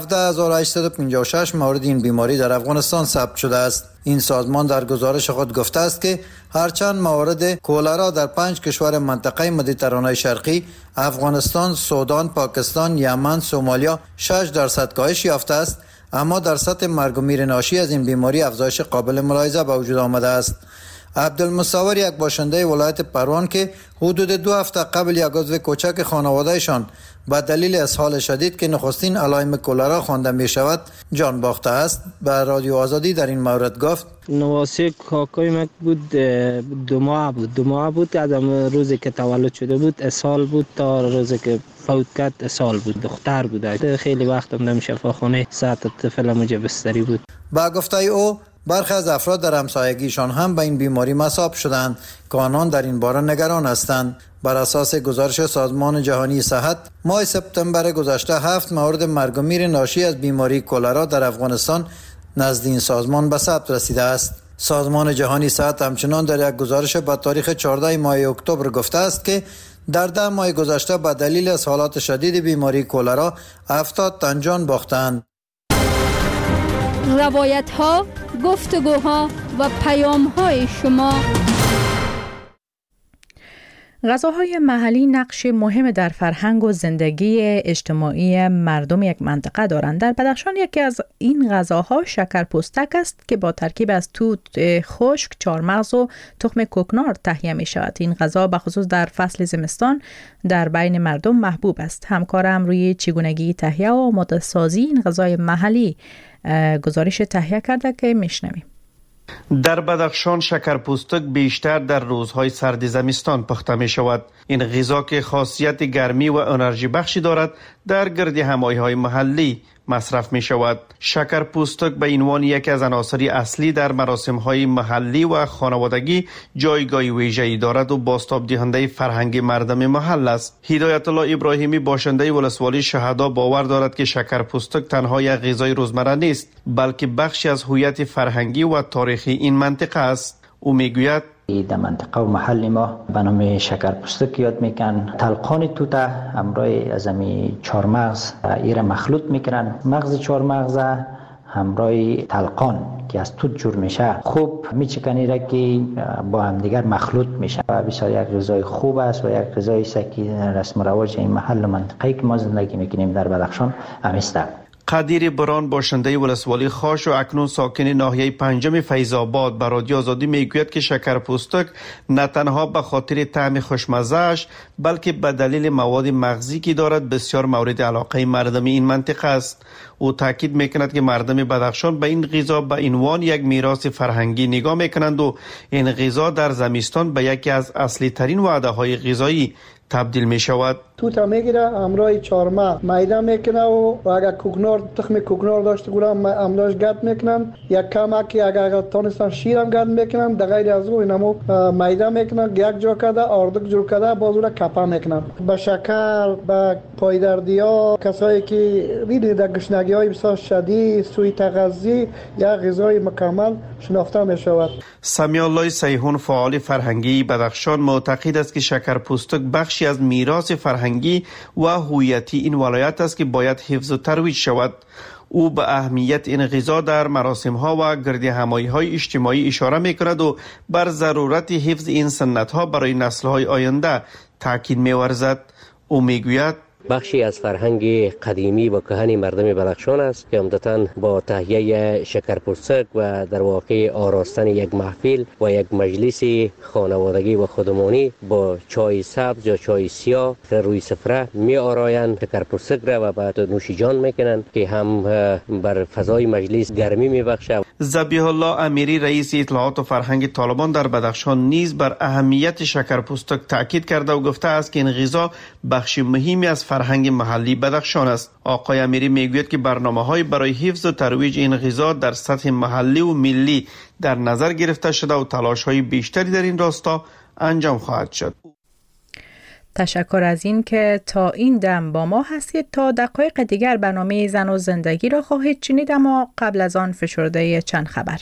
17856 مورد این بیماری در افغانستان ثبت شده است. این سازمان در گزارش خود گفته است که هرچند موارد کولرا در 5 کشور منطقه مدیترانه شرقی افغانستان، سودان، پاکستان، یمن، سومالیا 6% کاهش یافته است، اما در سطح مرگ و میر ناشی از این بیماری افزایش قابل ملاحظه به وجود آمده است. عبدالمصور، یک باشنده ولایت پروان که حدود 2 هفته قبل یک عضو کوچک خانوادهشان به دلیل اسهال شدید که نخستین علائم کولرا خوانده می شود جان باخته است، به رادیو آزادی در این مورد گفت: نواسه کاکای من بود، 2 ماه بود از روزی که تولد شده بود اسهال بود تا روزی که فوت کرد اسهال بود. دختر بود، خیلی وقت هم نمیشه شفاخانه ساعت طفل موجه بستری بود. با گفته او برخی از افراد در همسایگیشان هم به این بیماری مصاب شدند که آنان در این باره نگران هستند. بر اساس گزارش سازمان جهانی صحت ماه سپتامبر گذشته 7 مورد مرگ و میر ناشی از بیماری کولرا در افغانستان نزد این سازمان به ثبت رسیده است. سازمان جهانی صحت همچنان در یک گزارش با تاریخ 14 ماه اکتبر گفته است که در 10 ماه گذشته به دلیل اسهالات شدید بیماری کولرا 70 تن جان باختند. روایت ها، گفتگوها و پیام های شما. غذاهای محلی نقش مهم در فرهنگ و زندگی اجتماعی مردم یک منطقه دارند. در بدخشان یکی از این غذاها شکر پوستک است که با ترکیب از توت خشک، چهارمغز و تخم کوکنار تهیه می شود. این غذا به خصوص در فصل زمستان در بین مردم محبوب است. همکارم روی چگونگی تهیه و آماده سازی این غذای محلی گزارش تهیه کرده که میشنویم. در بدخشان شکر پوستک بیشتر در روزهای سرد زمستان پخته می شود. این غذا که خاصیت گرمی و انرژی بخشی دارد در گرد همایهای محلی مصرف می شود. شکر پوستک به عنوان یکی از عناصر اصلی در مراسم‌های محلی و خانوادگی جایگاه ویژه‌ای دارد و بازتاب دهنده فرهنگ مردم محل است. هدایت الله ابراهیمی باشنده ولسوالی شهدا باور دارد که شکر پوستک تنها یک غذای روزمره نیست، بلکه بخشی از هویت فرهنگی و تاریخی این منطقه است. او میگوید در منطقه و محل ما به نام شکر پوستک یاد میکنن. تلقان توت همراه از امی چهارمغز ایره مخلوط میکنن. مغز چهارمغز همراه تلقان که از توت جور میشه خوب میچکنی را که با هم دیگر مخلوط میشه و بسیار یک غذای خوب است و یک غذای است که رسم و رواج این محل و منطقه‌ای که ما زندگی میکنیم در بدخشان همیسته. قدیر بران باشنده ولسوالی خاش و اکنون ساکن ناحیه 5 فیض‌آباد به رادیو آزادی میگوید که شکر پوستک نه تنها به خاطر طعم خوشمزه‌اش بلکه به دلیل مواد مغزی که دارد بسیار مورد علاقه مردم این منطقه است. او تاکید میکند که مردم بدخشان به این غذا به عنوان یک میراث فرهنگی نگاه میکنند و این غذا در زمستان به یکی از اصلی ترین وعده‌های غذایی تبدیل می شود. توت میگیره همراه چهارمغز میده میکنه و اگر کوکنار تخم کوکنار داشته گورم املاش گرد میکنن یک کمکی اگر تونستن شیرم گرد میکنن در غیر از او اینمو میده میکنن یک جا کرده آردک جور کرده بازو را کپا میکنن. به شکر به پایدردیا کسایی که ریده در گشنگی های بسیار شدید سوی تغذی یک غذای مکمل شناخته می شود. سمی الله سیحون فعال فرهنگی بدخشان معتقد است که شکر پوستک بخشی از میراث فرهنگی و هویتی این ولایت است که باید حفظ و ترویج شود. او به اهمیت این غذا در مراسم‌ها و گرد همایی‌های اجتماعی اشاره می‌کند و بر ضرورت حفظ این سنت‌ها برای نسل‌های آینده تاکید می‌ورزد. او می‌گوید بخشی از فرهنگ قدیمی و کهن مردم بدخشان است که عمدتاً با تهیه شکرپرسک و در واقع آراستن یک محفل و یک مجلس خانوادگی و خودمانی با چای سبز یا چای سیاه روی سفره می آرایند شکرپرسک را و بعد نوشیجان میکنند که هم بر فضای مجلس گرمی میبخشه. ذبیح الله امیری رئیس اطلاعات و فرهنگ طالبان در بدخشان نیز بر اهمیت شکرپرسک تاکید کرده و گفته است که این غذا بخش مهمی از فرهنگ محلی بدخشان است. آقای امیری میگوید که برنامه‌های برای حفظ و ترویج این غذا در سطح محلی و ملی در نظر گرفته شده و تلاش‌های بیشتری در این راستا انجام خواهد شد. تشکر از این که تا این دم با ما هستید. تا دقایق دیگر برنامه زن و زندگی را خواهید شنید، اما قبل از آن فشرده چند خبر.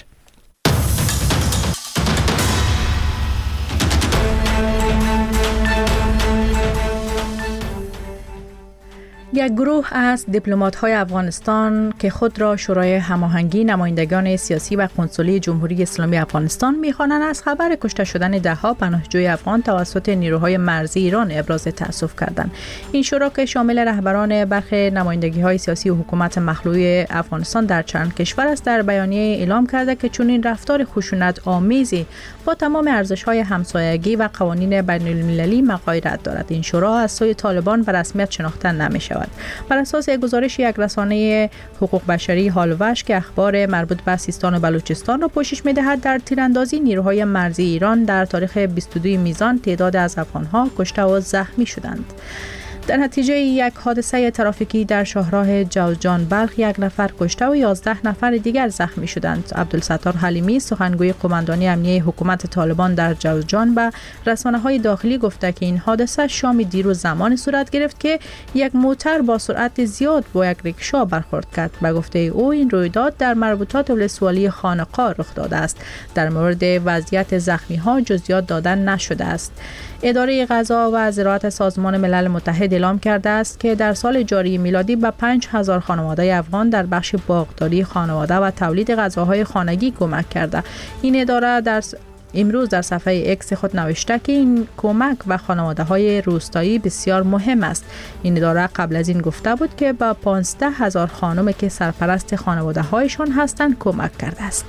یک گروه از دیپلمات‌های افغانستان که خود را شورای هماهنگی نمایندگان سیاسی و کنسولی جمهوری اسلامی افغانستان می‌خوانند از خبر کشته شدن ده‌ها پناهجوی افغان توسط نیروهای مرزی ایران ابراز تأسف کردند. این شورا که شامل رهبران برخی نمایندگی‌های سیاسی و حکومت مخلوع افغانستان در چند کشور است، در بیانیه اعلام کرده که چنین رفتار خشونت آمیزی با تمام ارزش‌های همسایگی و قوانین بین‌المللی مغایرت دارد. این شورا از سوی طالبان به رسمیت شناخته نمی‌شود. بر اساس گزارش یک رسانه حقوق بشری هالوش که اخبار مربوط به سیستان و بلوچستان را پوشش می‌دهد، در تیراندازی نیروهای مرزی ایران در تاریخ 22 میزان تعداد از افغان‌ها کشته و زخمی شدند. در نتیجه یک حادثه ترافیکی در شاهراه جوزجان بلخ 1 نفر کشته و 11 نفر دیگر زخمی شدند. عبدالستار حلیمی سخنگوی قماندانی امنیه حکومت طالبان در جوزجان به رسانه‌های داخلی گفته که این حادثه شام دیروز زمان صورت گرفت که یک موتر با سرعت زیاد با یک ریکشا برخورد کرد. به گفته او این رویداد در مربوطات ولسوالی خانقاه رخ داده است. در مورد وضعیت زخمی‌ها جزئیات دادن نشده است. اداره غذا و زراعت سازمان ملل متحد اعلام کرده است که در سال جاری میلادی به 5000 خانواده افغان در بخش باغداری خانواده و تولید غذاهای خانگی کمک کرده. این اداره امروز در صفحه ایکس خود نوشته که این کمک و خانواده‌های روستایی بسیار مهم است. این اداره قبل از این گفته بود که به 15000 خانم که سرپرست خانواده‌هایشان هستند کمک کرده است.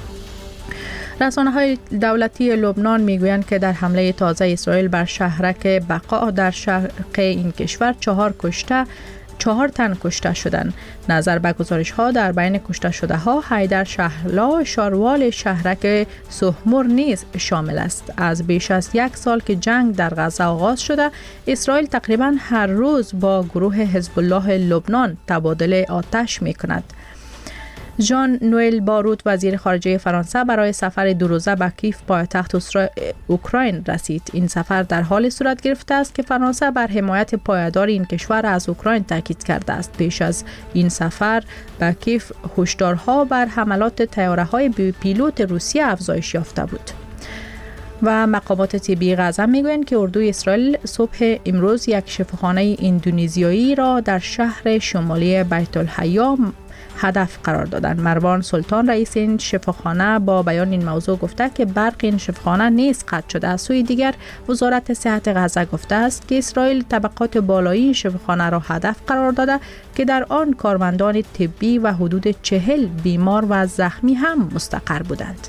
رسانه‌های دولتی لبنان میگویند که در حمله تازه اسرائیل بر شهرک بقا در شرق این کشور 4 تن کشته شدند. نظر به گزارش‌ها در بین کشته شده‌ها حیدر شهلا شاروال شهرک سهمور نیز شامل است. از بیش از 1 سال که جنگ در غزه آغاز شده، اسرائیل تقریباً هر روز با گروه حزب الله لبنان تبادل آتش می‌کند. ژان نوئل باروت وزیر خارجه فرانسه برای سفر 2 روزه به کیف پایتخت اوکراین رسید. این سفر در حال صورت گرفته است که فرانسه بر حمایت پایدار این کشور از اوکراین تاکید کرده است. پیش از این سفر به کیف هشدارها بر حملات طیاره‌های بی پیلوت روسیه افزایش یافته بود. و مقامات طبی غزه میگویند که اردوی اسرائیل صبح امروز یک شفاخانه اندونزیایی را در شهر شمالی بیت الحیا هدف قرار دادند. مروان سلطان رئیس این شفاخانه با بیان این موضوع گفته که برق این شفاخانه نیز قطع شده. از سوی دیگر وزارت صحت غزه گفته است که اسرائیل طبقات بالایی این شفاخانه را هدف قرار داده که در آن کارمندان طبی و حدود 40 بیمار و زخمی هم مستقر بودند.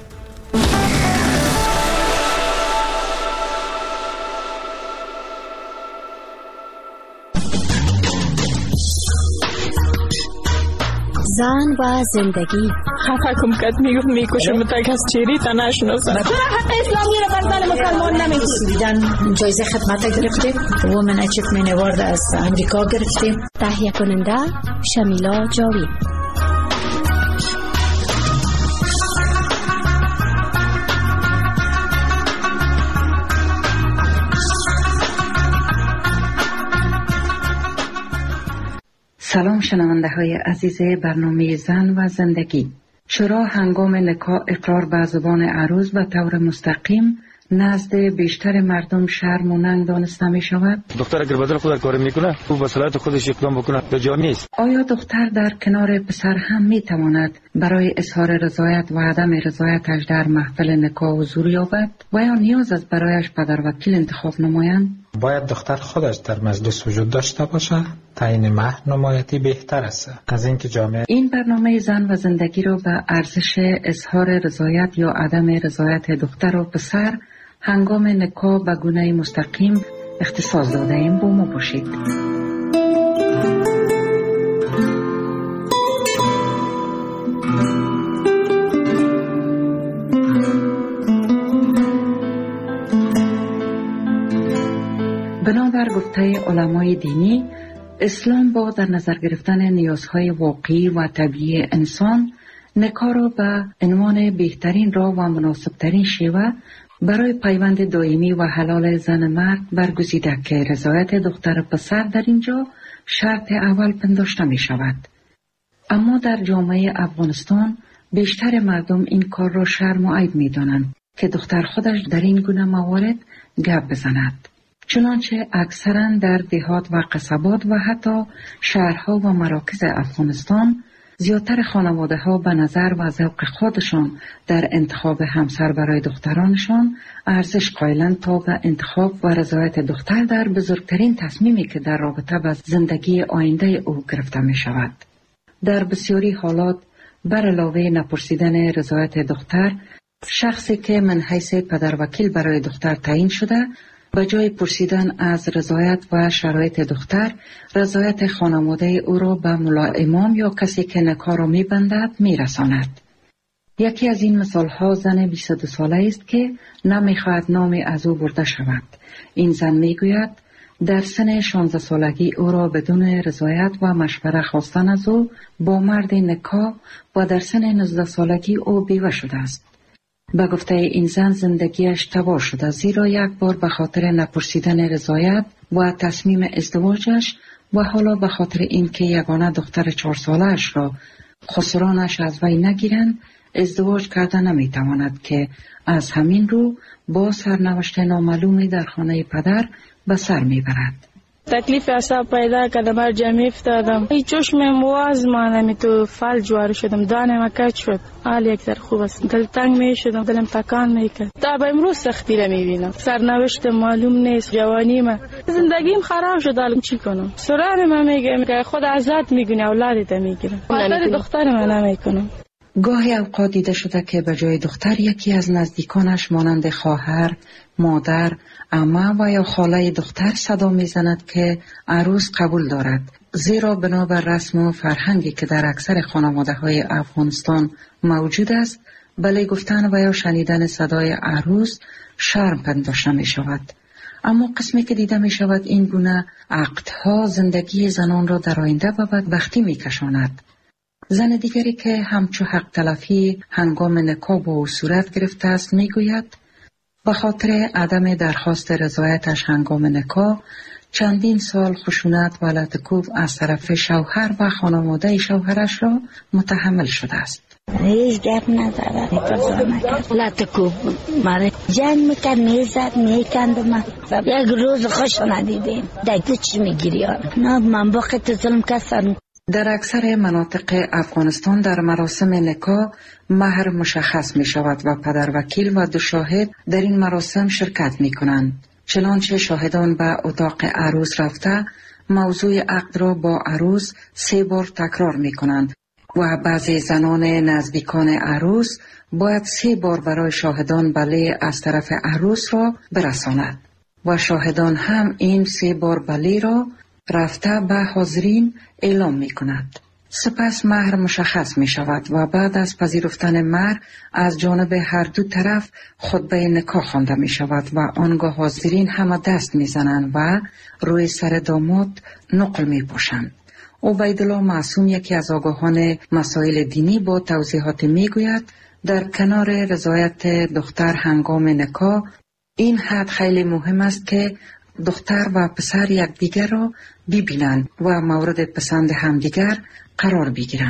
زن و زندگی خفه کم کت میکشم تا کس چیری تا نشناسم. چرا حق اسلامی رو بر زن مسلمان نمیدید؟ جایزه خدمت گرفتیم، وومن اچیومنت اوارد از امریکا گرفتیم. تهیه کننده شمیلا جاوید. سلام شنونده های عزیز برنامه زن و زندگی. شورا هنگام نکاح اقرار به زبان عروس به طور مستقیم نزد بیشتر مردم شرم و ننگ دانسته می شود. دختر اگر بدل خود کار میکنه او به صلاحیت خودش اقدام بکنه به جا نیست. آیا دختر در کنار پسر هم می تواند برای اظهار رضایت و عدم رضایتش در محفل نکاح حضور یابد و یا نیاز است برایش پدروکیل انتخاب نمایند؟ باید دختر خودش در مجلس وجود داشته باشه. تعیین مهر نمایتی بهتر است از اینکه جامعه. این برنامه زن و زندگی را به ارزش اظهار رضایت یا عدم رضایت دختر و پسر هنگام نکاح به گونه مستقیم اختصاص داده ایم. با ما باشید. بنابر گفته علمای دینی، اسلام با در نظر گرفتن نیازهای واقعی و طبیعی انسان، نکاح را به عنوان بهترین راه و مناسبترین شیوه برای پیوند دائمی و حلال زن مرد برگزیده که رضایت دختر پسر در اینجا شرط اول پنداشته می شود. اما در جامعه افغانستان بیشتر مردم این کار را شرم و عیب می دانند که دختر خودش در این گونه موارد گپ بزند. چنانچه اکثرا در دهات و قصبات و حتی شهرها و مراکز افغانستان زیادتر خانواده ها به نظر و ذوق خودشان در انتخاب همسر برای دخترانشان ارزش قائلند تا به انتخاب و رضایت دختر در بزرگترین تصمیمی که در رابطه با زندگی آینده او گرفته می شود. در بسیاری حالات بر علاوه نپرسیدن رضایت دختر، شخصی که من حیث پدروکیل برای دختر تعیین شده به جای پرسیدن از رضایت و شرایط دختر، رضایت خانواده او را به ملا امام یا کسی که نکاح را می‌بندد می‌رساند. یکی از این مثال‌ها زن 22 ساله است که نمی‌خواهد نامی از او برده شود. این زن می‌گوید در سن 16 سالگی او را بدون رضایت و مشوره خواستن از او با مرد نکاح و در سن 19 سالگی او بیوه شده است. به گفته این زن زندگیش تباه شده، زیرا یک بار به خاطر نپرسیدن رضایت و تصمیم ازدواجش و حالا به خاطر اینکه یگانه دختر 4 ساله‌اش را خسرانش از وی نگیرند ازدواج کرده نمیتواند که از همین رو با سرنوشت نامعلومی در خانه پدر به سر میبرد. تکلیف اعصاب پیدا کردم، بر جمعی افتادم، ای چشمم واز مانم تو فلج وارد شدم، دانم کج شد، حال یک ذره خوب است، دل تنگ می شدم، دلم تکان میکرد. تا به امروز سختی را میبینم، سرنوشت معلوم نیست، جوانی من زندگیم خراب شد، الان چی کنم؟ سران من میگه که خود ازت میگونه اولادت میگیرم، خاطر دختر من نمیکنم. گاهی اوقات دیده شده که به جای دختر یکی از نزدیکانش مانند خواهر، مادر، عمه و یا خاله دختر صدا میزند که عروس قبول دارد، زیرا بنابر رسم و فرهنگی که در اکثر خانواده های افغانستان موجود است، بله گفتن و یا شنیدن صدای عروس شرم پنداشته می شود. اما قسمی که دیده می شود این گونه عقدها زندگی زنان را در آینده به بدبختی می کشاند. زن دیگری که همچو حق تلفی هنگام نکاح با او صورت گرفته است می گوید به خاطر عدم درخواست رضایتش هنگام نکاح چندین سال خشونت و لطکوب از طرف شوهر و خانواده شوهرش را متحمل شده است. هیچ گپ نداره، لطکوب ماره جنگ میکرد، میزد، میکند. من یک روز خوش ندیدیم دیگه چی میگیری؟ نه من با خط ظلم کسان. در اکثر مناطق افغانستان در مراسم نکاح مهر مشخص می شود و پدروکیل و 2 شاهد در این مراسم شرکت می کنند. چنانچه شاهدان به اتاق عروس رفته موضوع عقد را با عروس 3 بار تکرار می کنند و بعضی زنان نزدیکان عروس باید 3 بار برای شاهدان بله از طرف عروس را برساند و شاهدان هم این 3 بار بله را رفته به حاضرین اعلام می کند. سپس مهر مشخص می شود و بعد از پذیرفتن مهر از جانب هر دو طرف خطبه نکاح خوانده می شود و آنگاه حاضرین همه دست می زنند و روی سر داماد نقل می پوشند. عبیدالله معصوم یکی از آگاهان مسائل دینی با توضیحات می گوید در کنار رضایت دختر هنگام نکاح این حد خیلی مهم است که دختر و پسر یکدیگر را ببینند و مورد پسند همدیگر قرار بگیرند.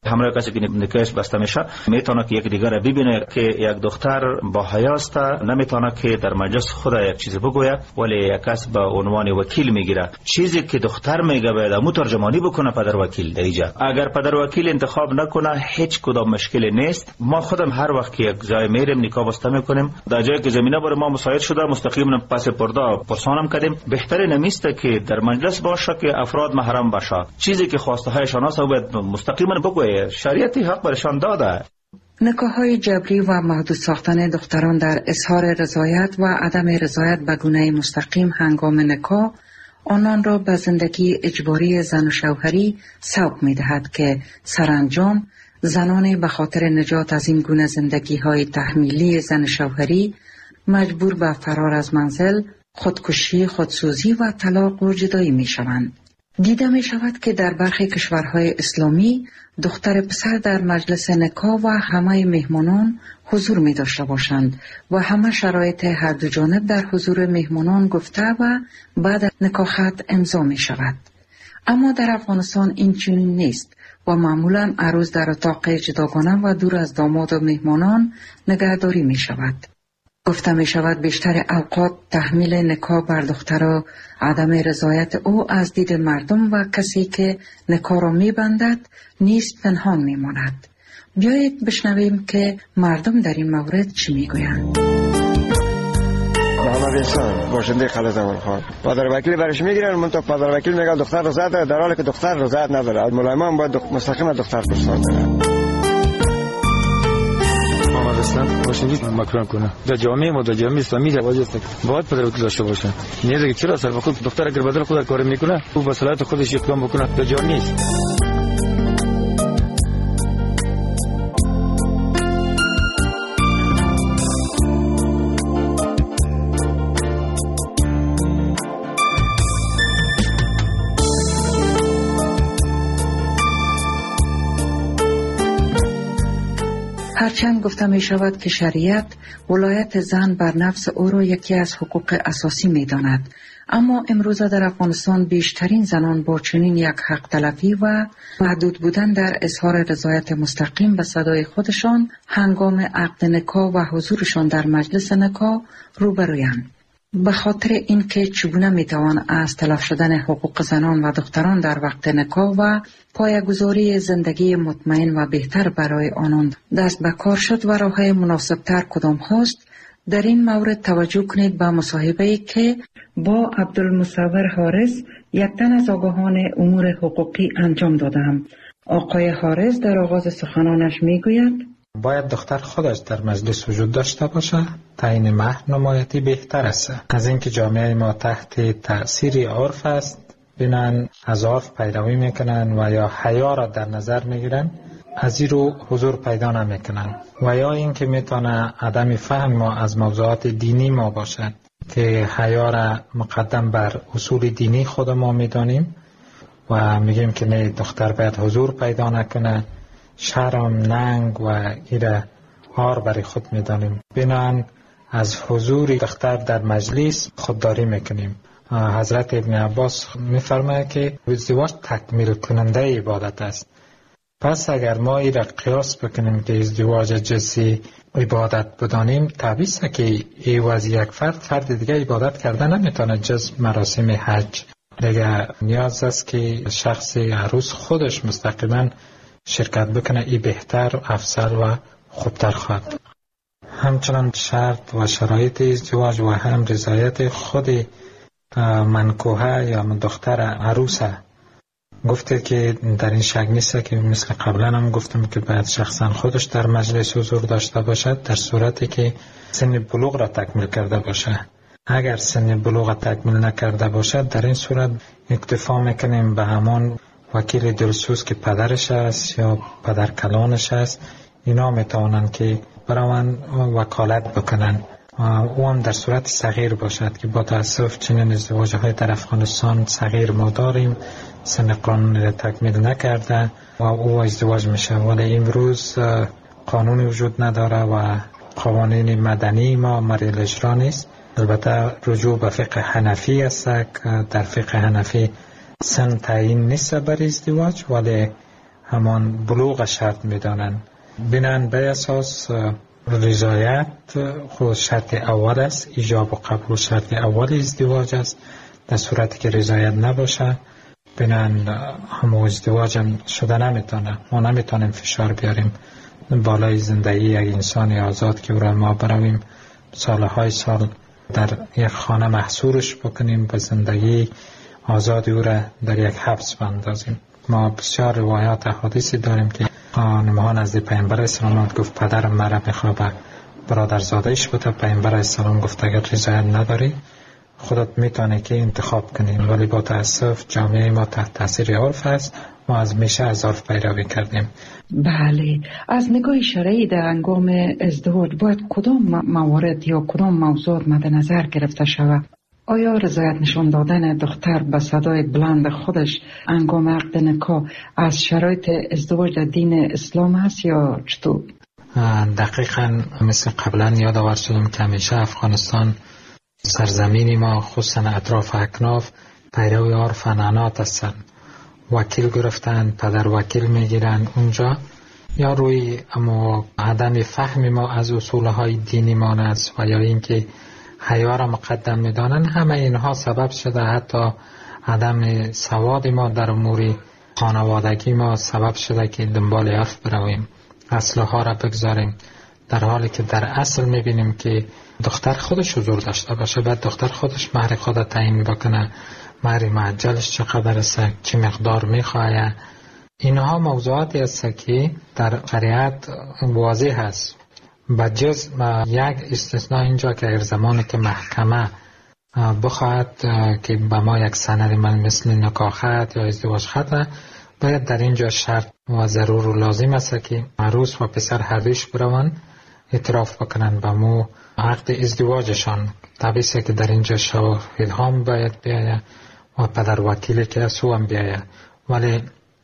همراه کسی که نکاحش بسته میشه میتونه که یک دیگر ببینه که یک دختر با حیاست، نمیتونه که در مجلس خود یک چیزی بگوید، ولی یک کس به عنوان وکیل میگیره. چیزی که دختر میگه باید مترجمانی بکنه پدر وکیل در اینجا. اگر پدر وکیل انتخاب نکنه هیچ کدام مشکلی نیست. ما خودم هر وقت که یک جای میریم نکاح بسته میکنیم، در جایی که زمینه برای ما مساعد شده مستقیما پس پرده پرسانم کردیم. بهتره نمیسته که در مجلس باشه که افراد محرم باشه. چیزی که خواسته هایشان است باید مستقیما بگوید. شریعت حق برشان داده. نکاح‌های جبری و محدود ساختن دختران در اظهار رضایت و عدم رضایت به گونه مستقیم هنگام نکاح آنان را به زندگی اجباری زن و شوهری سوق می‌دهد که سرانجام زنان به خاطر نجات از این گونه زندگی‌های تحمیلی زن شوهری مجبور به فرار از منزل، خودکشی، خودسوزی و طلاق و جدایی می‌شوند. دیده می شود که در برخی کشورهای اسلامی دختر پسر در مجلس نکاح و همه مهمانان حضور می داشته باشند و همه شرایط هر دو جانب در حضور مهمانان گفته و بعد نکاحت امضا می شود. اما در افغانستان این چنین نیست و معمولا عروس در اتاق جداگانه و دور از داماد و مهمانان نگهداری می شود. گفته می شود بیشتر اوقات تحمیل نکاح بر دختر عدم رضایت او از دید مردم و کسی که نکاح را می بندد نیست پنهان می ماند. بیایید بشنویم که مردم در این مورد چی می گویند. محمد احسان باشنده خالد اول خان. پدر وکیل برش میگیرن، منتها پدر وکیل میگه دختر رضایت داره، در حالی که دختر رضایت نداره. از ملایمان باید مستقیما دختر پرسان کنه. باشندید مکران کنه در جامعه ما، در جامعه اسلامی رواج است باید پدر وکیل داشته باشه. نیازه که چرا سر خود دختر اگر بدل خود کار میکنه او به صلاحیت خودش اقدام بکنه، در جا نیست. هرچند گفته می شود که شریعت ولایت زن بر نفس او را یکی از حقوق اساسی می داند، اما امروز در افغانستان بیشترین زنان با چنین یک حق تلفی و محدود بودن در اظهار رضایت مستقیم به صدای خودشان هنگام عقد نکاح و حضورشان در مجلس نکاح روبرویند. به خاطر اینکه چگونه میتوان از تلف شدن حقوق زنان و دختران در وقت نکاح و پایه‌گذاری زندگی مطمئن و بهتر برای آنان دست به کار شد و راه‌های مناسب‌تر کدام هست، در این مورد توجه کنید به مصاحبه‌ای که با عبدالمصور حارث یک تن از آگاهان امور حقوقی انجام دادم. آقای حارث در آغاز سخنانش میگوید باید دختر خودش در مجلس وجود داشته باشه. تعیین مهر نمایتی بهتر است. از اینکه جامعه ما تحت تأثیر عرف است، بینن از عرف پیروی میکنن و یا حیا را در نظر میگیرن، از این رو حضور پیدا نمیکنن. و یا اینکه میتونه عدم فهم ما از موضوعات دینی ما باشد که حیا را مقدم بر اصول دینی خود ما میدانیم و میگیم که نه، دختر باید حضور پیدا نکنه، شرم، ننگ و ایره آر برای خود میدانیم. بنان از حضور دختر در مجلس خودداری میکنیم. حضرت ابن عباس میفرماید که ازدواج تکمیل کننده عبادت است. پس اگر ما ایره قیاس بکنیم که ازدواج جنسی عبادت بدانیم، طبیعی است که ایواز یک فرد دیگه عبادت کرده نمیتونه جز مراسم حج. دیگه نیاز است که شخص عروس خودش مستقیما شرکت بکنه، ای بهتر، افضل و خوبتر خواهد. همچنان شرط و شرایط ازدواج و هم رضایت خود منکوحه یا دختر عروسه گفته که در این شک نیست که مثل قبلا هم گفتم که باید شخصا خودش در مجلس حضور داشته باشد در صورتی که سن بلوغ را تکمیل کرده باشه. اگر سن بلوغ را تکمیل نکرده باشد، در این صورت اکتفا میکنیم به همان وکیل دلسوز که پدرش است یا پدر کلانش است. اینا میتوانند که برای وکالت بکنن. او هم در صورت صغیر باشد که با تاسف چنین ازدواج‌های در افغانستان صغیر ما داریم، سن قانونی را تکمیل نکرده و او ازدواج میشه. ولی امروز قانونی وجود نداره و قوانین مدنی ما مریل اجرا نیست. البته رجوع به فقه حنفی است که در فقه حنفی سن تعیین نیست برای ازدواج، ولی همان بلوغ شرط میدانند. بینن به اساس رضایت خود شرط اول است، ایجاب و قبول شرط اول ازدواج است. در صورتی که رضایت نباشه بینن همون ازدواج هم شده نمیتونه. ما نمیتونیم فشار بیاریم بالای زندگی یک انسان آزاد که او را ما برویم سالهای سال در یک خانه محصورش بکنیم و زندگی آزاد او را در یک حبس بندازیم. ما بسیار روایات احادیثی داریم که خانم‌ها نزد پیامبر اسلام گفت پدرم مرا میخواد برادرزادهش بوده. پیامبر اسلام گفت اگر رضایت نداری خودت میتونی که انتخاب کنی. ولی با تاسف جامعه ما تحت تاثیر عرف است. ما از میشه از عرف پیروی کردیم. بله، از نگاه شرعی در هنگام ازدواج باید کدام موارد یا کدام موضوع مد نظر گرفته شود؟ آیا رضایت نشان دادن دختر به صدای بلند خودش هنگام عقد نکاح از شرایط ازدواج در دین اسلام است یا چطور؟ دقیقاً مثل قبلا یادآور شدم که همیشه افغانستان سرزمینی ما خصوصا اطراف اکناف پیرو عرف عنعنات هستند. وکیل گرفتن، پدر وکیل میگیرن اونجا، یا روی اما عدم فهم ما از اصولهای دینی ما است و یا اینکه حیا را مقدم میدانن. همه اینها سبب شده حتی عدم سواد ما در امور خانوادگی ما سبب شده که دنبال عرف برویم، اصلها را بگذاریم، در حالی که در اصل میبینیم که دختر خودش حضور داشته باشه، بعد دختر خودش مهر خود تعیین بکنه، مهر معجلش چقدر است، چه مقدار میخواه. اینها موضوعاتی است که در شریعت واضح هست. بجز یک استثناء اینجا که اگر زمانی که محکمه بخواهد که به ما یک سند مثل نکاح خط یا ازدواج خط، باید در اینجا شرط و ضرور و لازم است که عروس و پسر هر دوش بروند اعتراف بکنن به مو عقد ازدواجشان. طبیعی است که در اینجا شاهد هم باید بیاید و پدر وکیلی که از او هم بیاید، ولی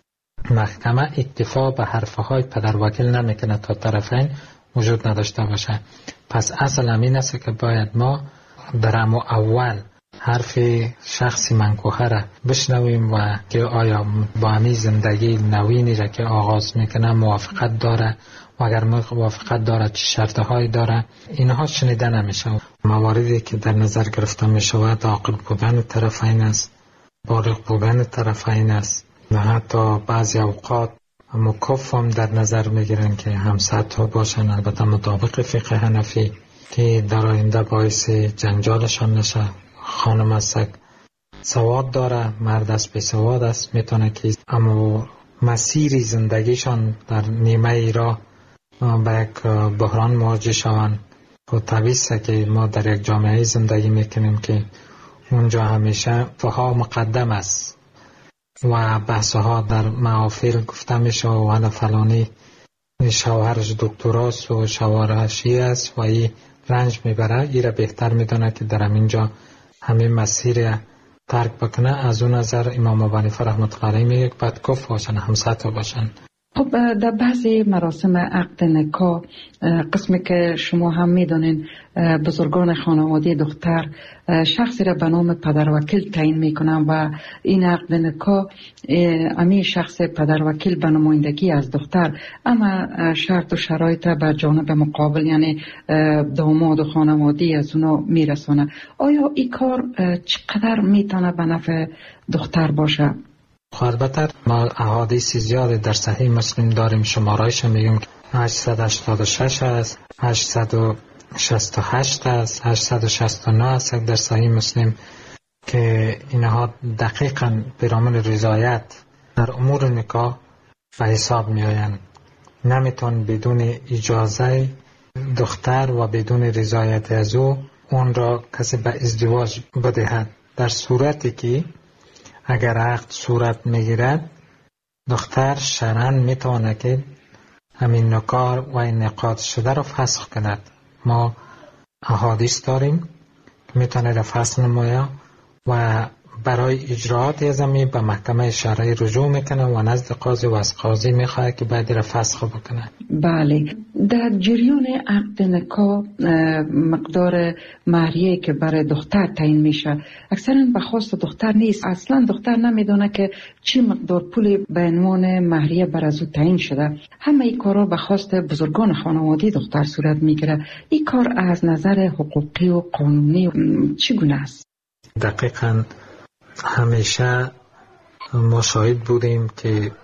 محکمه اکتفا به حرفهای پدر وکیل نمیکنه تا طرفین وجود نداشته باشه. پس اصل همین است که باید ما در اول حرف شخصی منکوحه را بشنویم و که آیا با همین زندگی نوینی را که آغاز میکنه موافقت داره و اگر موافقت داره چه شرطهایی داره. اینها شنیده نمیشه. مواردی که در نظر گرفته میشود عاقل بودن طرفین است، بالغ بودن طرفین است و حتی بعضی اوقات مکف هم در نظر میگیرن که هم سطح باشن، البته مطابق فقه حنفی، که در آینده باعث جنجالشان نشه. خانم است سواد داره، مرد است بی سواد است، میتونه که اما مسیر زندگیشان در نیمه ای را به یک بحران مواجه شوند. و طبیعی است که ما در یک جامعه زندگی میکنیم که اونجا همیشه فها مقدم است و بحثها در محافل گفته میشه و انا فلانی شوهرش دکتراست و شوهرش است و این رنج میبره. این را بهتر میدونه که در اینجا همین مسیر ترک بکنه. از اون نظر امام ابو حنیفه رحمت الله علیه میگه باید کف باشن، هم سطح باشن. خب در بعضی مراسم عقد نکاح قسمی که شما هم میدونین بزرگان خانواده دختر شخصی را به نام پدر وکیل تعیین میکنن و این عقد نکاح امی شخص پدر وکیل به نمایندگی از دختر اما شرط و شرایط به جانب مقابل یعنی داماد و خانواده از اونا میرسونه. آیا این کار چقدر میتونه به نفع دختر باشه؟ البته ما احادیث زیاد در صحیح مسلم داریم، شمارایش میگیم 886 است، 868 است، 869 است در صحیح مسلم که اینها دقیقاً برامون رضایت در امور نکاح به حساب می آیند. نمیتون بدون اجازه دختر و بدون رضایت از او اون را کسی به ازدواج بدهد. در صورتی که اگر عقد صورت میگیرد دختر شرعاً میتونه که همین نکاح و انعقاد شده را فسخ کند. ما احادیث داریم که میتونه را فسخ نماید و برای اجراعات ازمی به محکمه شرعی رجوع میکنه و نزد قاضی و از قاضی میخواه که باید را فسخ بکنه. بله، در جریان عقد نکاح مقدار مهریه که برای دختر تعیین میشه اکثرا به خواست دختر نیست، اصلا دختر نمیدونه که چی مقدار پول به عنوان مهریه بر از او تعیین شده. همه این کارا به خواست بزرگان خانواده دختر صورت میگیره. این کار از نظر حقوقی و قانونی چگونه است؟ دقیقاً همیشه ما شاهد بودیم که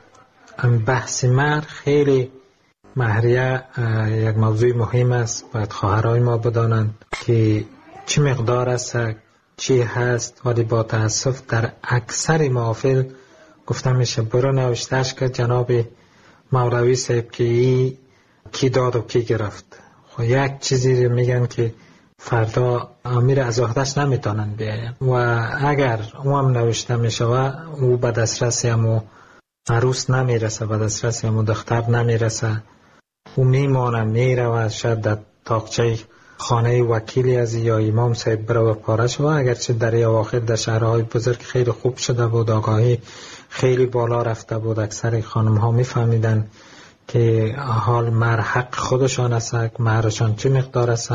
بحث مهر خیلی مهریه یک موضوع مهم است. باید خواهرای ما بدانند که چه مقدار است، چی هست، ولی با تاسف در اکثر محافل گفته میشه برو نوشتهش که جناب مولوی صاحب که کی داد و کی گرفت. خب یک چیزی میگن که فردا امیر از عهده‌اش نمیتونن بیاین و اگر او هم نوشته میشه و او به دسترس همو عروس نمیرسه، به دسترس همو دختر نمیرسه، او میمانه میره و شاید در تاقچه خانه وکیلی از یا امام صاحب بره و پارش و اگرچه در اواخر در شهرهای بزرگ خیلی خوب شده بود، آگاهی خیلی بالا رفته بود، اکثر خانم ها میفهمیدن که حال مهر حق خودشان است، مهرشان چه مقدار است،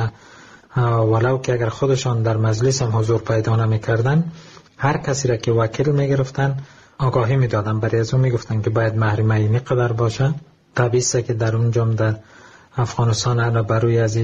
ولو که اگر خودشان در مجلس هم حضور پیدا نمی‌کردن، هر کسی را که وکیل می‌گرفتن آگاهی می‌دادن، برای از اون می‌گفتن که باید مهر معینی قدر باشه. طبیعی است که در اونجا در افغانستان انا بروی از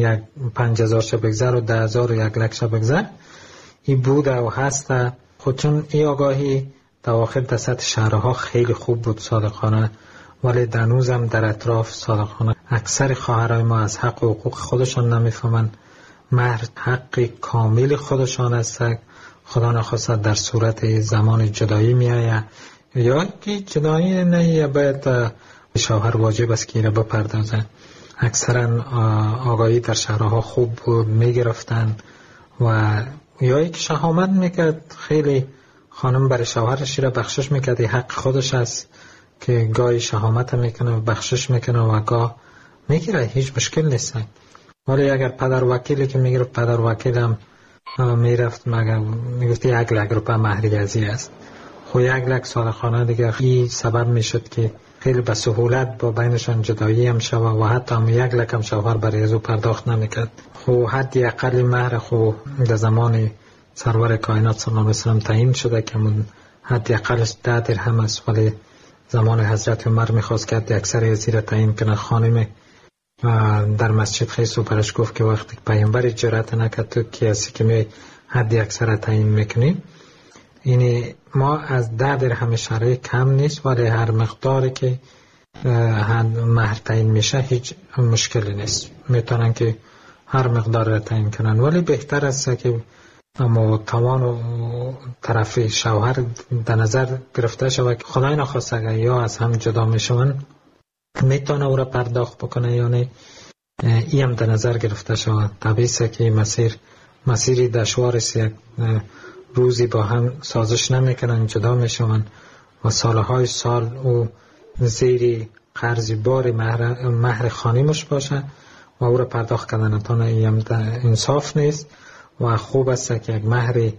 5000 شب بگذر و 10000 و 1 لک شب بگذر این بوده و هست. خود چون این آگاهی در آخر در سطح شهرها خیلی خوب بود صادقانه، ولی دنوزم در اطراف صادقانه اکثر خواهرای ما از حق و حقوق خودشان نمیفهمن. مهر حق کامل خودشان است، خدا نخواست در صورت زمان جدایی میآید یا که جدایی نه باید شوهر واجب است که را بپردازه. اکثرا آگاهی در شهرها خوب بود، میگرفتن و یا یک شهامت میکرد، خیلی خانم برای شوهرش را بخشش میکرد، حق خودش است که گاهی شهامت میکنه و بخشش میکنه و گاه میگیره، هیچ مشکل نیست. ولی اگر پدر وکیلی که میگرفت، پدر وکیل هم میرفت میگفت 1 لک روپیه مهری ازی است، خو 1 لک صادقانه دیگه این سبب میشد که خیلی به سهولت با بینشان جدایی هم شود و حتی هم 1 لک هم شوهر برای ازو پرداخت نمیکرد. خو حدی اقل مهر خو در زمان سرور کائنات صلی الله علیه و سلم تعیین شده که من حدی اقلش 10 درهم است، ولی زمان حضرت عمر میخواست که حدی اکثر ازیر تعیین کنه. خانم در مسجد خیسو برش گفت که وقتی پیامبر جرأت نکرد تو کیاسی که می حدی اکثر تعیین میکنی. یعنی ما از 10 درهم شرعی کم نیست، ولی هر مقداری که مهر تعیین میشه هیچ مشکلی نیست، میتونن که هر مقدار را تعیین کنن، ولی بهتر است که اما توان و طرف شوهر در نظر گرفته شود که خدای نخواست اگر یا از هم جدا میشون میتونه او را پرداخت بکنه یا نه، این هم در نظر گرفته شود. طبیعی است که مسیری دشوار است، یک روزی با هم سازش نمیکنن، جدا میشون و سالهای سال او زیر قرض بار مهر خانیمش باشه و او را پرداخت کردن نتونه، این هم انصاف نیست و خوب است که یک مهر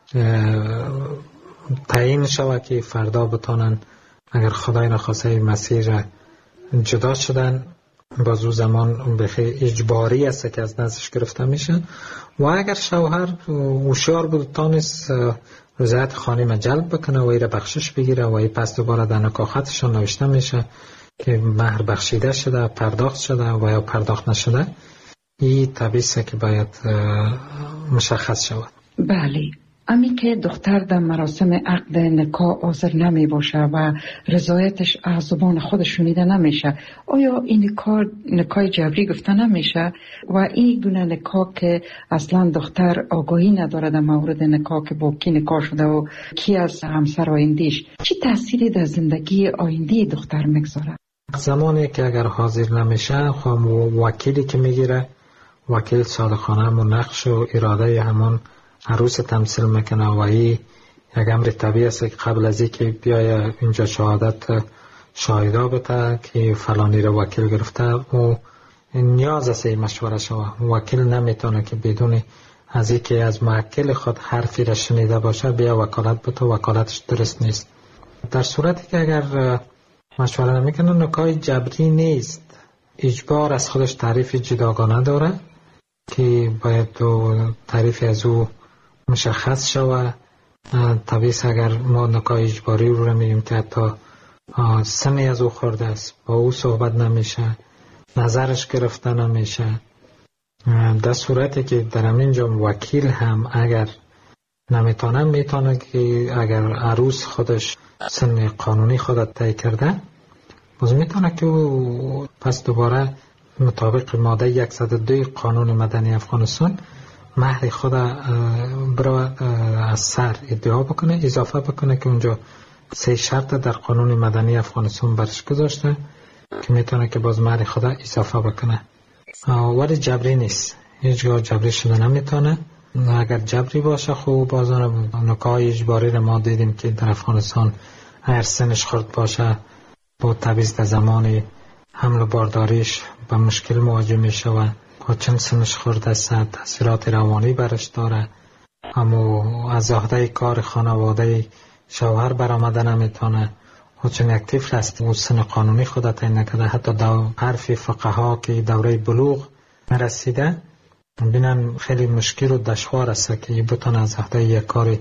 تعیین شود که فردا بتونن اگر خدای نخواسته مسیر جدا شدن باز او زمان بخیر اجباری است که از نزدش گرفته میشه و اگر شوهر هوشیار بود تانست رضایت خانم جلب بکنه و ایره بخشش بگیره و ای پس دوباره در نکاحاتشان نوشته میشه که مهر بخشیده شده، پرداخت شده و یا پرداخت نشده. این طبیعی است که باید مشخص شود. بله، امی که دختر در مراسم عقد نکاح حاضر نمی باشه و رضایتش از زبان خودش شنیده نمیشه، آیا این نکاح جبری گفته نمیشه؟ و این گونه نکاح که اصلا دختر آگاهی نداره در مورد نکاح که با کی نکاح شده و کی از همسر آیندهش، چی تأثیری در زندگی آینده دختر میگذاره؟ زمانی که اگر حاضر نمیشه خب وکیلی که میگیره، وکیل صادقانه نقش و اراده همون عروس تمثیل میکنه و این یک امر طبیعی است که قبل از اینکه بیای اینجا شهادت شاهدا بده که فلانی رو وکیل گرفته و نیاز است مشوره شود. وکیل نمیتونه که بدون از اینکه از موکل خود حرفی را شنیده باشه بیا وکالت بده، وکالتش درست نیست. در صورتی که اگر مشوره نمیکنه نکای جبری نیست، اجبار از خودش تعریف جداگانه داره که باید تعریف از او مشخص شوه. طبیعی اگر ما نکای اجباری رو میگیم که حتی سنی از او خورده است، با او صحبت نمیشه، نظرش گرفته نمیشه. در صورتی که در همینجا وکیل هم اگر نمیتونه، میتونه که اگر عروس خودش سن قانونی خودت طی کرده باز میتونه که او پس دوباره مطابق ماده 102 قانون مدنی افغانستان مهر خود برای از سر ادعا بکنه، اضافه بکنه که اونجا 3 شرط در قانون مدنی افغانستان برش گذاشته که میتونه که باز مهر خود اضافه بکنه. ولی جبری نیست، هیچگاه جبری شده نمیتونه. اگر جبری باشه خوب بازان نکای اجباری رو ما دیدیم که در افغانستان اگر سنش خورد باشه با تبعیض در زمان حمل و بارداریش به مشکل مواجه میشه و چون سنش خورد است تاثیرات روانی برش داره، اما از عهده کار خانواده شوهر برآمده نمیتونه و چون یک طفل است و سن قانونی خود تعیین نکرده، حتی حرف فقها که دوره بلوغ رسیده بینن خیلی مشکل و دشوار است که بتونه از عهده یک کار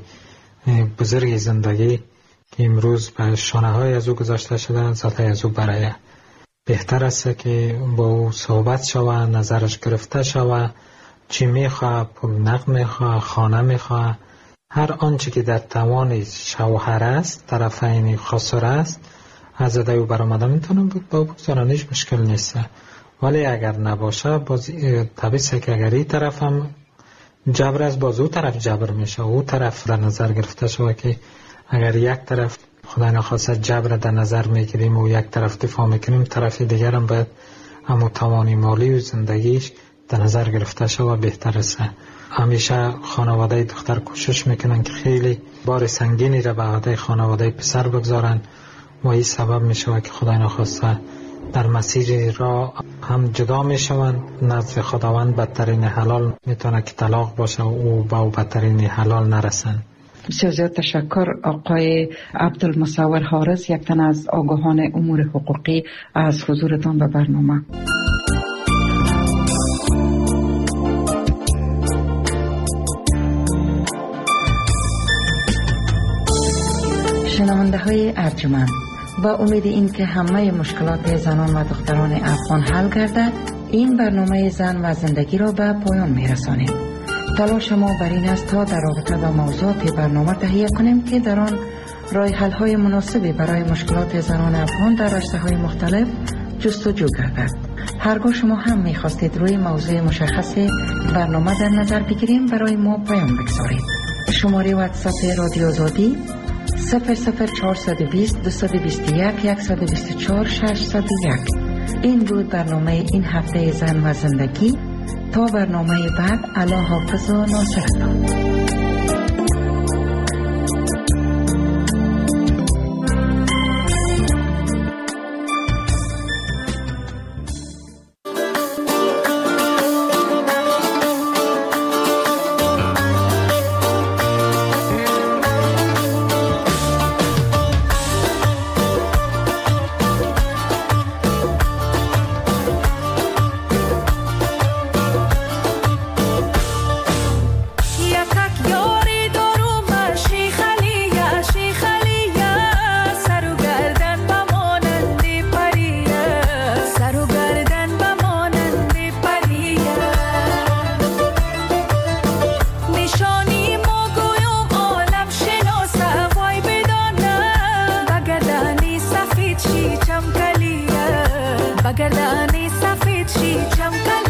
بزرگ زندگی که امروز به شانه های از او گذاشته شده ذاته از او برایه. بهتر است که با او صحبت شوه، نظرش گرفته شوه، چی میخواه، پول نقد میخواه، خانه میخواه، هر آنچه که در توان شوهر است، طرفین خسر است، از عهده او برآمده میتونه بود با بگذارن، هیچ مشکل نیست. ولی اگر نباشه باز طبیعی که اگر این طرف هم جبر است باز او طرف جبر میشه، او طرف در نظر گرفته شوه که اگر یک طرف خدا نخواسته جبر در نظر میگیریم و یک طرف دفاع میکنیم، طرف دیگر هم باید اما توانی مالی و زندگیش در نظر گرفته شوه بهتر است. همیشه خانواده دختر کوشش میکنن که خیلی بار سنگینی را به عهده خانواده پسر بگذارن و این سبب میشه که خدا نخواسته در مسیر را هم جدا میشوند. نزد خداوند بدترین حلال میتونه که طلاق باشه و او با بدترین حلال نرسن. بسیار زیاد تشکر آقای عبدالمصور حارس، یک تن از آگاهان امور حقوقی، از حضورتان به برنامه. شنونده های ارجمند، با امید این که همه مشکلات زنان و دختران افغان حل گردد، این برنامه زن و زندگی را به پایان می رسانیم. تلاش ما بر این است تا در رابطه با موضوعات برنامه تهیه کنیم که در آن راه حل های مناسبی برای مشکلات زنان افغان در رشته های مختلف جستجو گردد. هرگاه شما هم می خواستید روی موضوع مشخص برنامه در نظر بگیریم، برای ما پیام بگذارید. شماره واتساپ رادیو آزادی 00420 221 124 601. این بود برنامه این هفته زن و زندگی. تا برنامه بعد، الله حافظ و ناصرتان. Bagardani safed shi chamkali